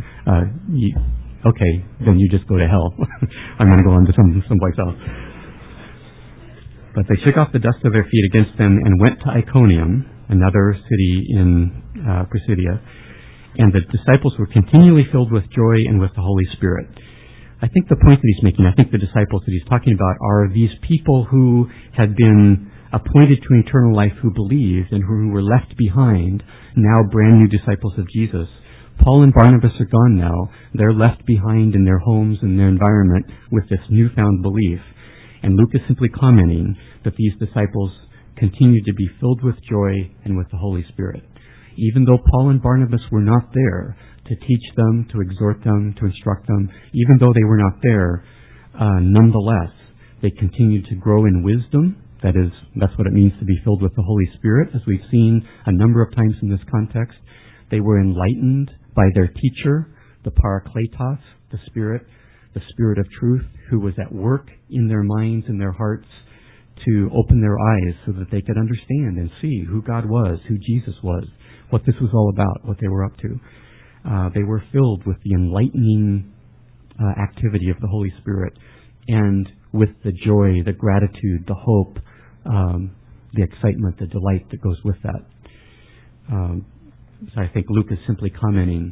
[SPEAKER 2] then you just go to hell. I'm going to go on to someplace else. But they shook off the dust of their feet against them and went to Iconium, another city in Pisidia, and the disciples were continually filled with joy and with the Holy Spirit. I think the point that he's making, I think the disciples that he's talking about are these people who had been appointed to eternal life, who believed and who were left behind, now brand new disciples of Jesus. Paul and Barnabas are gone now. They're left behind in their homes and their environment with this newfound belief. And Luke is simply commenting that these disciples continued to be filled with joy and with the Holy Spirit. Even though Paul and Barnabas were not there to teach them, to exhort them, to instruct them, even though they were not there, nonetheless, they continued to grow in wisdom. That's what it means to be filled with the Holy Spirit, as we've seen a number of times in this context. They were enlightened by their teacher, the Parakletos, the Spirit of truth, who was at work in their minds and their hearts to open their eyes so that they could understand and see who God was, who Jesus was, what this was all about, what they were up to. They were filled with the enlightening activity of the Holy Spirit and with the joy, the gratitude, the hope, the excitement, the delight that goes with that. So I think Luke is simply commenting,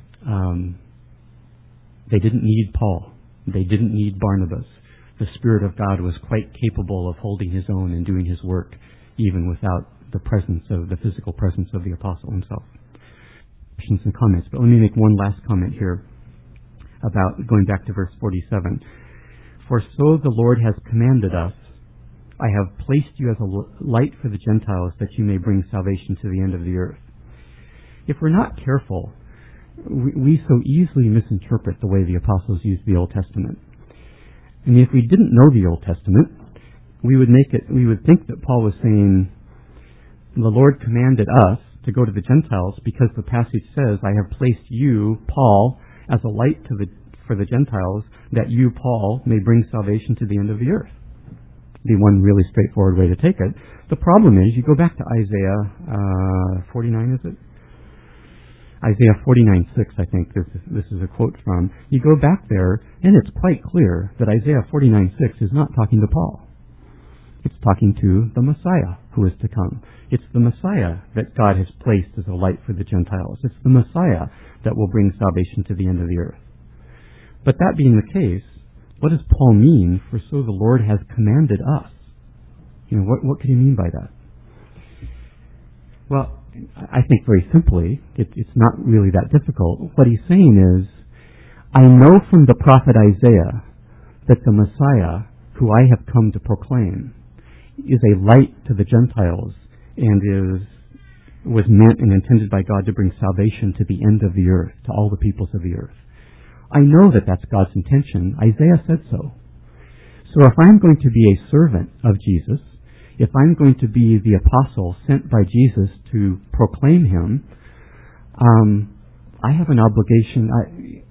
[SPEAKER 2] they didn't need Paul. They didn't need Barnabas. The Spirit of God was quite capable of holding His own and doing His work, even without the physical presence of the apostle himself. Questions and comments, but let me make one last comment here about going back to verse 47. For so the Lord has commanded us, I have placed you as a light for the Gentiles, that you may bring salvation to the end of the earth. If we're not careful, we so easily misinterpret the way the apostles used the Old Testament. I mean, if we didn't know the Old Testament, we would think that Paul was saying, the Lord commanded us to go to the Gentiles because the passage says, I have placed you, Paul, as a light for the Gentiles, that you, Paul, may bring salvation to the end of the earth. Be one really straightforward way to take it. The problem is, you go back to Isaiah 49, is it? Isaiah 49:6, I think this is a quote from. You go back there, and it's quite clear that Isaiah 49:6 is not talking to Paul. It's talking to the Messiah who is to come. It's the Messiah that God has placed as a light for the Gentiles. It's the Messiah that will bring salvation to the end of the earth. But that being the case, what does Paul mean for so the Lord has commanded us? What could he mean by that? Well, I think very simply, it's not really that difficult. What he's saying is, I know from the prophet Isaiah that the Messiah, who I have come to proclaim, is a light to the Gentiles and was meant and intended by God to bring salvation to the end of the earth, to all the peoples of the earth. I know that that's God's intention. Isaiah said so. So if I'm going to be a servant of Jesus, if I'm going to be the apostle sent by Jesus to proclaim him, I have an obligation.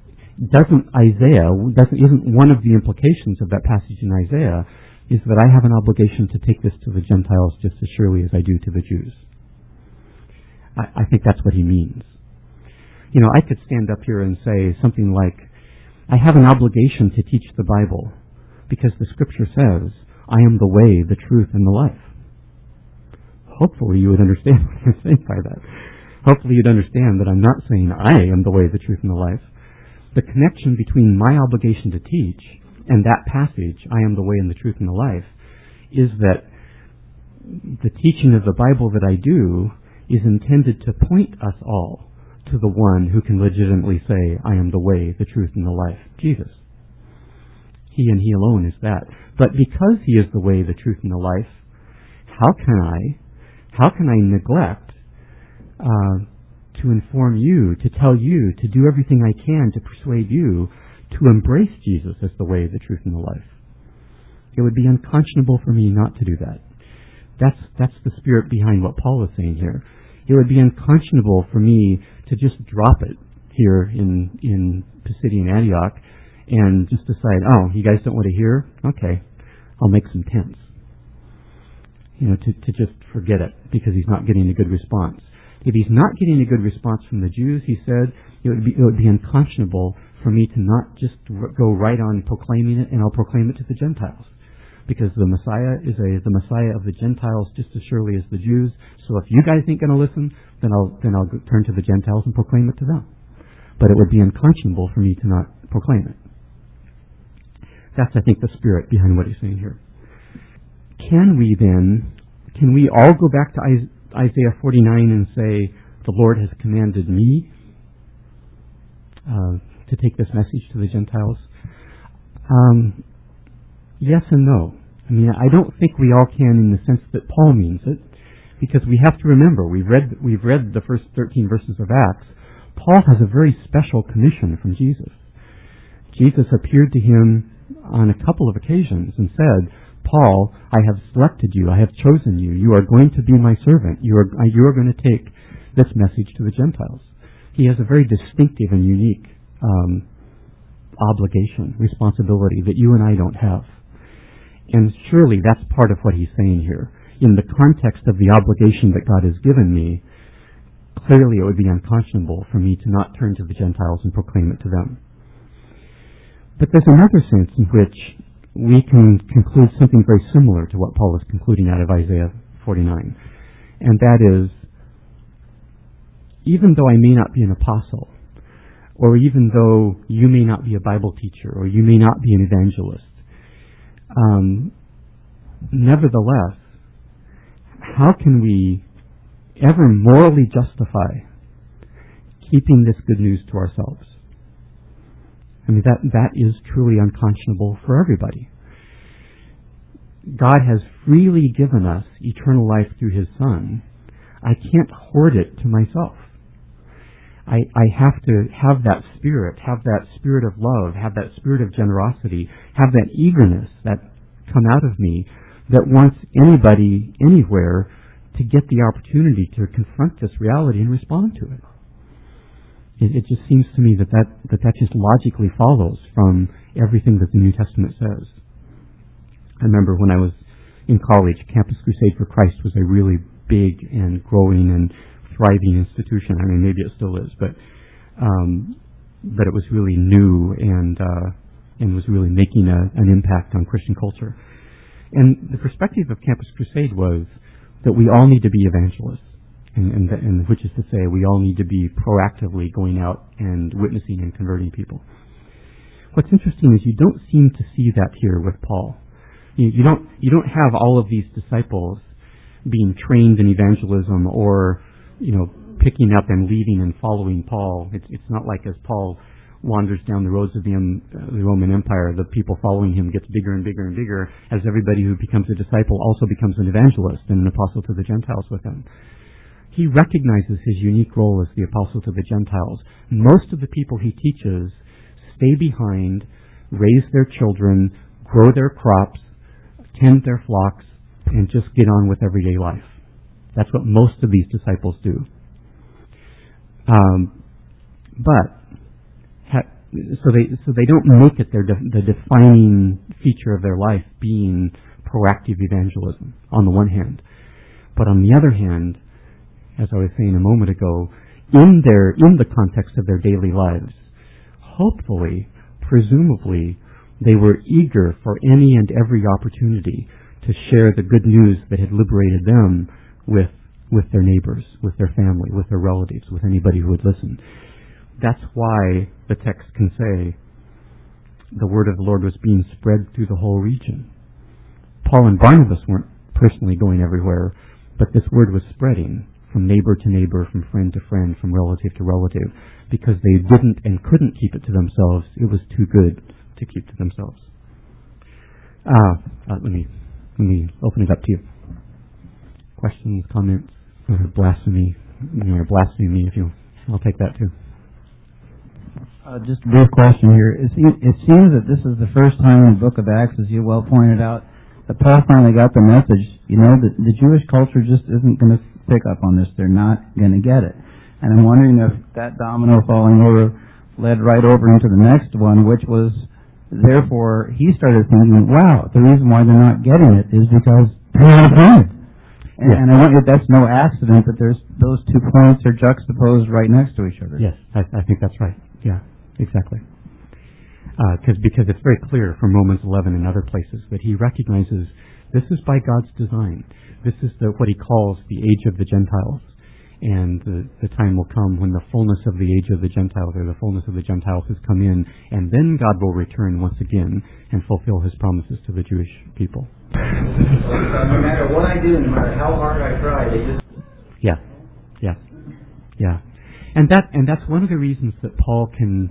[SPEAKER 2] Isn't one of the implications of that passage in Isaiah is that I have an obligation to take this to the Gentiles just as surely as I do to the Jews. I think that's what he means. I could stand up here and say something like, I have an obligation to teach the Bible because the Scripture says, I am the way, the truth, and the life. Hopefully you would understand what I'm saying by that. Hopefully you'd understand that I'm not saying I am the way, the truth, and the life. The connection between my obligation to teach and that passage, I am the way and the truth and the life, is that the teaching of the Bible that I do is intended to point us all to the one who can legitimately say, I am the way, the truth, and the life, Jesus. He and he alone is that. But because he is the way, the truth, and the life, how can I neglect to inform you, to tell you, to do everything I can to persuade you to embrace Jesus as the way, the truth, and the life? It would be unconscionable for me not to do that. That's the spirit behind what Paul is saying here. It would be unconscionable for me to just drop it here in Pisidian Antioch and just decide, oh, you guys don't want to hear? Okay, I'll make some tents. To just forget it because he's not getting a good response. If he's not getting a good response from the Jews, he said, it would be unconscionable for me to not just go right on proclaiming it, and I'll proclaim it to the Gentiles. Because the Messiah is the Messiah of the Gentiles just as surely as the Jews. So if you guys ain't going to listen, then I'll turn to the Gentiles and proclaim it to them. But it would be unconscionable for me to not proclaim it. That's, I think, the spirit behind what he's saying here. Can we all go back to Isaiah 49 and say, the Lord has commanded me to take this message to the Gentiles? Yes and no. I don't think we all can in the sense that Paul means it, because we have to remember, we've read the first 13 verses of Acts. Paul has a very special commission from Jesus. Jesus appeared to him on a couple of occasions and said, Paul, I have selected you, I have chosen you, you are going to be my servant, you are going to take this message to the Gentiles. He has a very distinctive and unique obligation, responsibility that you and I don't have. And surely that's part of what he's saying here. In the context of the obligation that God has given me, clearly it would be unconscionable for me to not turn to the Gentiles and proclaim it to them. But there's another sense in which we can conclude something very similar to what Paul is concluding out of Isaiah 49. And that is, even though I may not be an apostle, or even though you may not be a Bible teacher, or you may not be an evangelist, nevertheless, how can we ever morally justify keeping this good news to ourselves? That is truly unconscionable for everybody. God has freely given us eternal life through His Son. I can't hoard it to myself. I have to have that spirit of love, have that spirit of generosity, have that eagerness that come out of me that wants anybody, anywhere, to get the opportunity to confront this reality and respond to it. It just seems to me that just logically follows from everything that the New Testament says. I remember when I was in college, Campus Crusade for Christ was a really big and growing and thriving institution. I mean, maybe it still is, but it was really new and was really making an impact on Christian culture. And the perspective of Campus Crusade was that we all need to be evangelists, and which is to say, we all need to be proactively going out and witnessing and converting people. What's interesting is you don't seem to see that here with Paul. You don't have all of these disciples being trained in evangelism or, picking up and leaving and following Paul. It's not like as Paul wanders down the roads of the Roman Empire, the people following him gets bigger and bigger and bigger as everybody who becomes a disciple also becomes an evangelist and an apostle to the Gentiles with him. He recognizes his unique role as the apostle to the Gentiles. Most of the people he teaches stay behind, raise their children, grow their crops, tend their flocks, and just get on with everyday life. That's what most of these disciples do. So they don't make it the defining feature of their life being proactive evangelism on the one hand. But on the other hand, as I was saying a moment ago, in the context of their daily lives, hopefully, presumably, they were eager for any and every opportunity to share the good news that had liberated them with their neighbors, with their family, with their relatives, with anybody who would listen. That's why the text can say the word of the Lord was being spread through the whole region. Paul and Barnabas weren't personally going everywhere, but this word was spreading from neighbor to neighbor, from friend to friend, from relative to relative, because they didn't and couldn't keep it to themselves. It was too good to keep to themselves. Let me open it up to you. Questions, comments, or blasphemy, or blaspheme me if you. I'll take that too.
[SPEAKER 3] Just a brief question here. It seems that this is the first time in the book of Acts, as you well pointed out, that Paul finally got the message. That the Jewish culture just isn't going to pick up on this. They're not going to get it. And I'm wondering if that domino falling over led right over into the next one, which was, therefore, he started thinking, wow, the reason why they're not getting it is because they're not getting it. And I wonder if that's no accident that there's those 2 points are juxtaposed right next to each other.
[SPEAKER 2] Yes, I think that's right. Yeah, exactly. Because it's very clear from Romans 11 and other places that he recognizes this is by God's design. This is what he calls the age of the Gentiles. And the time will come when the fullness of the age of the Gentiles, or the fullness of the Gentiles, has come in, and then God will return once again and fulfill his promises to the Jewish people.
[SPEAKER 4] No matter what I do, no matter how hard I try, they just...
[SPEAKER 2] Yeah. And that's one of the reasons that Paul can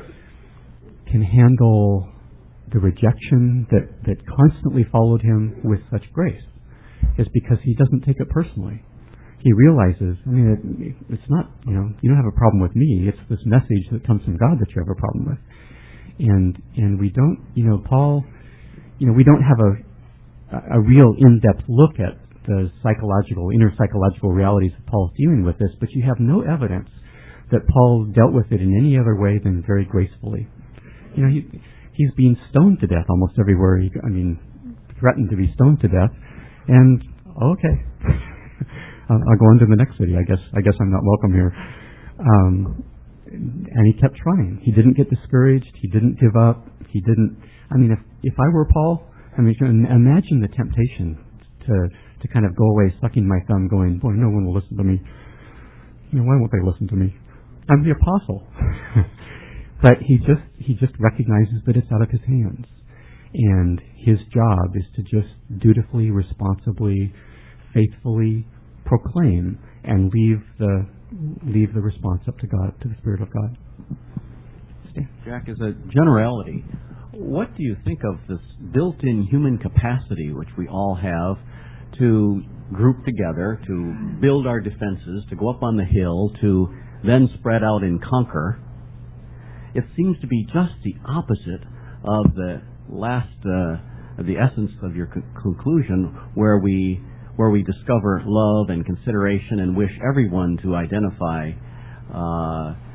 [SPEAKER 2] handle the rejection that constantly followed him with such grace, is because he doesn't take it personally. He realizes, it's not, you don't have a problem with me. It's this message that comes from God that you have a problem with. And we don't, Paul, we don't have a real in-depth look at the inner psychological realities that Paul's dealing with this, but you have no evidence that Paul dealt with it in any other way than very gracefully. He's being stoned to death almost everywhere. Threatened to be stoned to death, and okay. I'll go on to the next city. I guess I'm not welcome here. And he kept trying. He didn't get discouraged. He didn't give up. He didn't. If I were Paul, imagine the temptation to kind of go away, sucking my thumb, going, boy, no one will listen to me. Why won't they listen to me? I'm the apostle. But he just recognizes that it's out of his hands, and his job is to just dutifully, responsibly, faithfully proclaim and leave the response up to God, to the Spirit of God. Stan.
[SPEAKER 5] Jack, as a generality, what do you think of this built-in human capacity which we all have to group together, to build our defenses, to go up on the hill, to then spread out and conquer? It seems to be just the opposite of the last, the essence of your conclusion, where we discover love and consideration and wish everyone to identify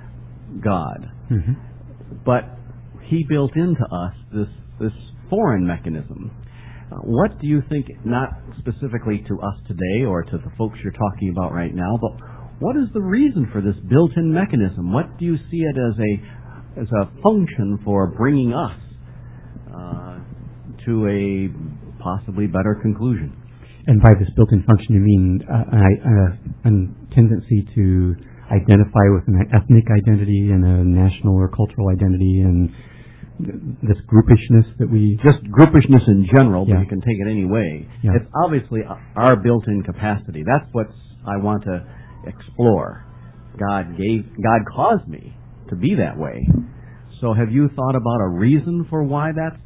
[SPEAKER 5] God.
[SPEAKER 2] Mm-hmm.
[SPEAKER 5] But he built into us this foreign mechanism. What do you think, not specifically to us today or to the folks you're talking about right now, but what is the reason for this built-in mechanism? What do you see it as a function for bringing us to a possibly better conclusion?
[SPEAKER 2] And by this built-in function, you mean a tendency to identify with an ethnic identity and a national or cultural identity, and this groupishness that we...
[SPEAKER 5] Just groupishness in general, but
[SPEAKER 2] Yeah.
[SPEAKER 5] you can take it any way.
[SPEAKER 2] Yeah.
[SPEAKER 5] It's obviously our built-in capacity. That's what I want to explore. God caused me to be that way. So have you thought about a reason for why that's...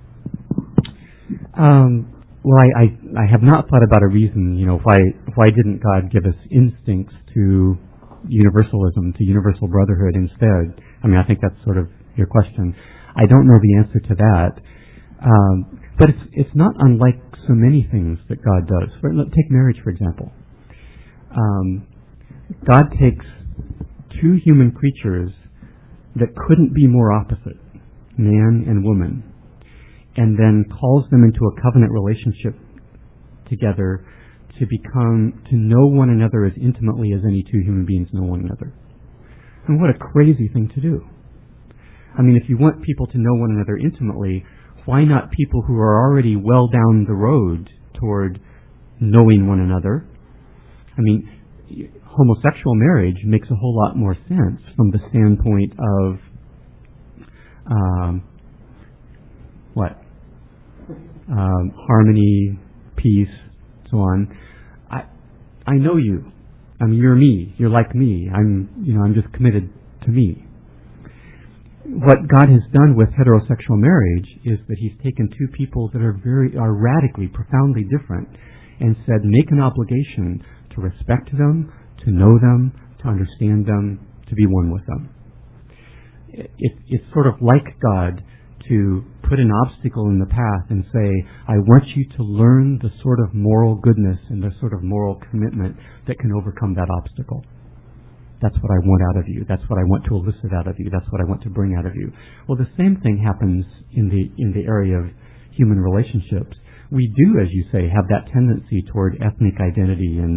[SPEAKER 2] Well, I have not thought about a reason, why didn't God give us instincts to universalism, to universal brotherhood instead? I mean, I think that's sort of your question. I don't know the answer to that. But it's not unlike so many things that God does. Take marriage, for example. God takes two human creatures that couldn't be more opposite, man and woman, and then calls them into a covenant relationship together to know one another as intimately as any two human beings know one another. And what a crazy thing to do. I mean, if you want people to know one another intimately, why not people who are already well down the road toward knowing one another? I mean, homosexual marriage makes a whole lot more sense from the standpoint of harmony, peace, so on. I know you. I mean, you're me. You're like me. I'm just committed to me. What God has done with heterosexual marriage is that He's taken two people that are radically, profoundly different, and said, make an obligation to respect them, to know them, to understand them, to be one with them. It's sort of like God to put an obstacle in the path and say, I want you to learn the sort of moral goodness and the sort of moral commitment that can overcome that obstacle. That's what I want out of you. That's what I want to elicit out of you. That's what I want to bring out of you. Well, the same thing happens in the area of human relationships. We do, as you say, have that tendency toward ethnic identity and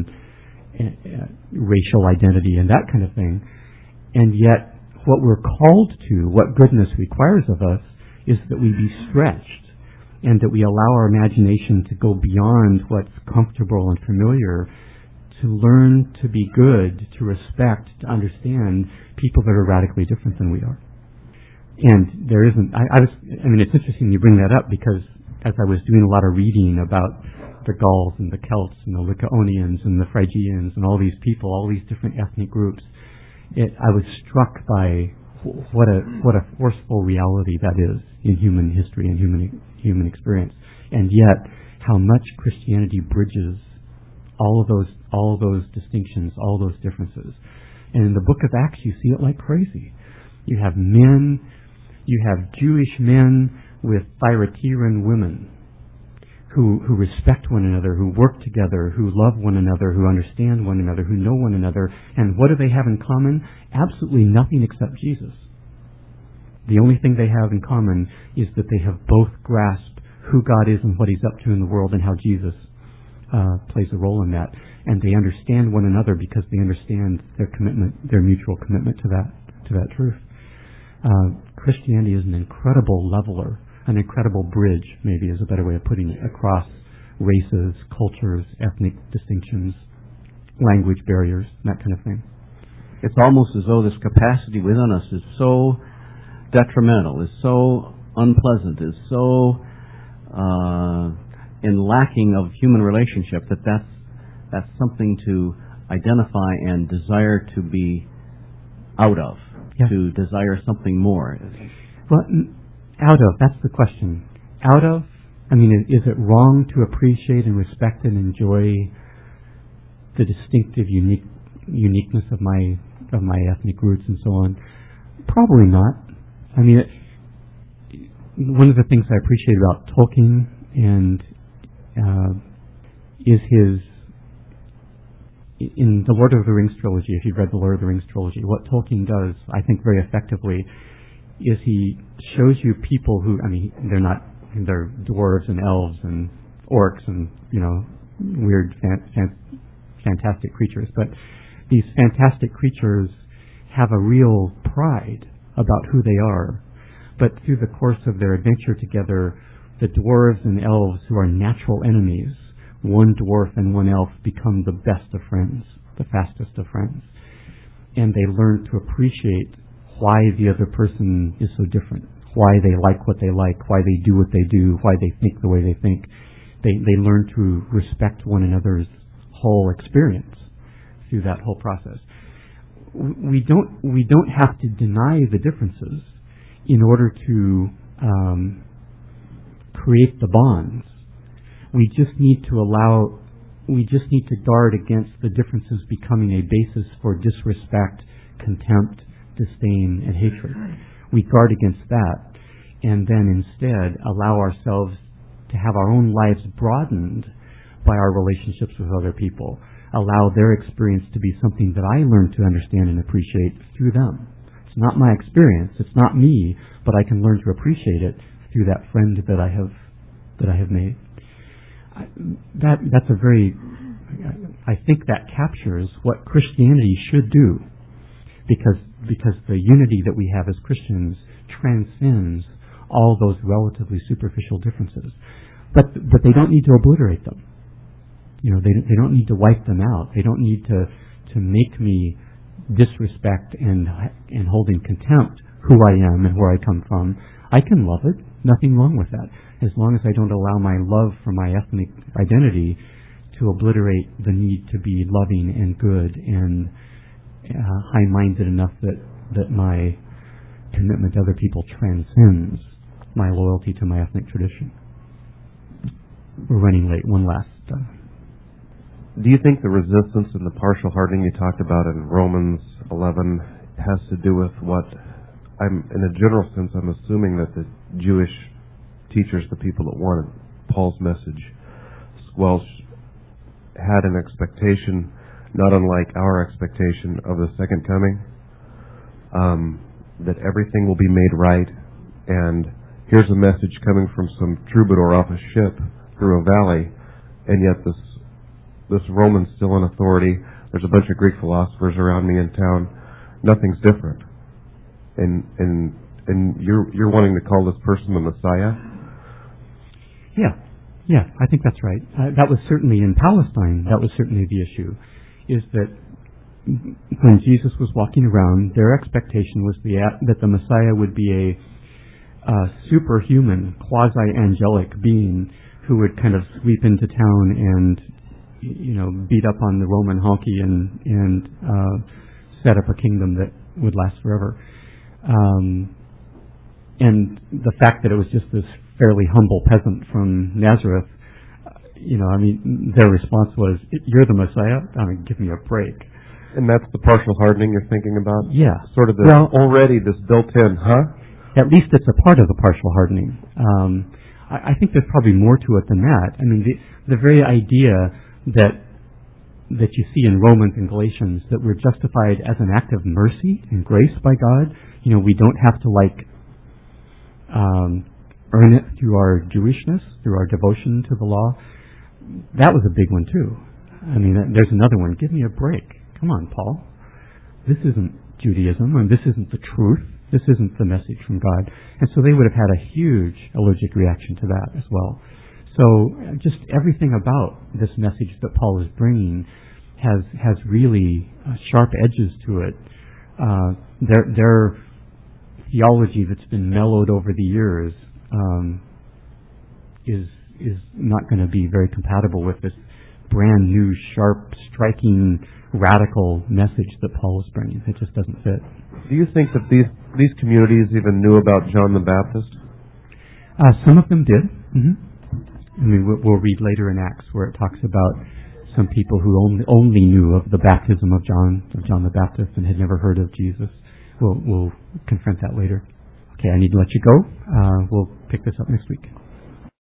[SPEAKER 2] racial identity and that kind of thing. And yet, what we're called to, what goodness requires of us, is that we be stretched and that we allow our imagination to go beyond what's comfortable and familiar, to learn to be good, to respect, to understand people that are radically different than we are. And there isn't, it's interesting you bring that up, because as I was doing a lot of reading about the Gauls and the Celts and the Lycaonians and the Phrygians and all these people, all these different ethnic groups, I was struck by what a forceful reality that is in human history and human experience, and yet how much Christianity bridges all of those distinctions, all those differences. And in the book of Acts, you see it like crazy. You have Jewish men with Thyatiran women who respect one another, who work together, who love one another, who understand one another, who know one another. And what do they have in common? Absolutely nothing except Jesus. The only thing they have in common is that they have both grasped who God is and what He's up to in the world, and how Jesus plays a role in that. And they understand one another because they understand their commitment, their mutual commitment to that truth. Christianity is an incredible leveler, an incredible bridge, maybe is a better way of putting it, across races, cultures, ethnic distinctions, language barriers, that kind of thing.
[SPEAKER 5] It's almost as though this capacity within us is so detrimental, is so unpleasant, is so in lacking of human relationship, that's something to identify and desire to be out of, to desire something more.
[SPEAKER 2] Well, out of, that's the question. Out of, is it wrong to appreciate and respect and enjoy the distinctive uniqueness of my ethnic roots and so on? Probably not. One of the things I appreciate about Tolkien and is in the Lord of the Rings trilogy, if you've read the Lord of the Rings trilogy, what Tolkien does, I think very effectively, is he shows you people who, they're dwarves and elves and orcs and, weird, fantastic creatures. But these fantastic creatures have a real pride about who they are. But through the course of their adventure together, the dwarves and elves who are natural enemies, one dwarf and one elf, become the best of friends, the fastest of friends. And they learn to appreciate why the other person is so different, why they like what they like, why they do what they do, why they think the way they think. They learn to respect one another's whole experience through that whole process. We don't have to deny the differences in order to create the bonds. We just need to guard against the differences becoming a basis for disrespect, contempt, disdain, and hatred. We guard against that, and then instead allow ourselves to have our own lives broadened by our relationships with other people. Allow their experience to be something that I learn to understand and appreciate through them. It's not my experience, it's not me, but I can learn to appreciate it through that friend that I have made. That's a very, I think that captures what Christianity should do, because the unity that we have as Christians transcends all those relatively superficial differences. But they don't need to obliterate them. They don't need to wipe them out. They don't need to make me disrespect and hold in contempt who I am and where I come from. I can love it. Nothing wrong with that. As long as I don't allow my love for my ethnic identity to obliterate the need to be loving and good and high-minded enough that my commitment to other people transcends my loyalty to my ethnic tradition. We're running late. One last.
[SPEAKER 6] Do you think the resistance and the partial hardening you talked about in Romans 11 has to do with what in a general sense, I'm assuming that the Jewish teachers, the people that wanted Paul's message squelched, had an expectation, not unlike our expectation of the second coming, that everything will be made right, and here's a message coming from some troubadour off a ship through a valley, and yet this Roman's still in authority. There's a bunch of Greek philosophers around me in town. Nothing's different. And you're wanting to call this person the Messiah?
[SPEAKER 2] Yeah, I think that's right. That was certainly in Palestine. That was certainly the issue, is that when Jesus was walking around, their expectation was that the Messiah would be a superhuman, quasi-angelic being who would kind of sweep into town and beat up on the Roman honky and set up a kingdom that would last forever. And the fact that it was just this fairly humble peasant from Nazareth, their response was, "You're the Messiah? Give me a break."
[SPEAKER 6] And that's the partial hardening you're thinking about?
[SPEAKER 2] Yeah.
[SPEAKER 6] Sort of already this built-in, huh?
[SPEAKER 2] At least it's a part of the partial hardening. I think there's probably more to it than that. The very idea that you see in Romans and Galatians, that we're justified as an act of mercy and grace by God. We don't have to earn it through our Jewishness, through our devotion to the law. That was a big one too. There's another one. Give me a break. Come on, Paul. This isn't Judaism, and this isn't the truth. This isn't the message from God. And so they would have had a huge allergic reaction to that as well. So just everything about this message that Paul is bringing has really sharp edges to it. Their theology that's been mellowed over the years is not going to be very compatible with this brand new, sharp, striking, radical message that Paul is bringing. It just doesn't fit.
[SPEAKER 6] Do you think that these communities even knew about John the Baptist?
[SPEAKER 2] Some of them did. Mm-hmm. We'll read later in Acts where it talks about some people who only knew of the baptism of John the Baptist and had never heard of Jesus. We'll confront that later. Okay, I need to let you go. We'll pick this up next week.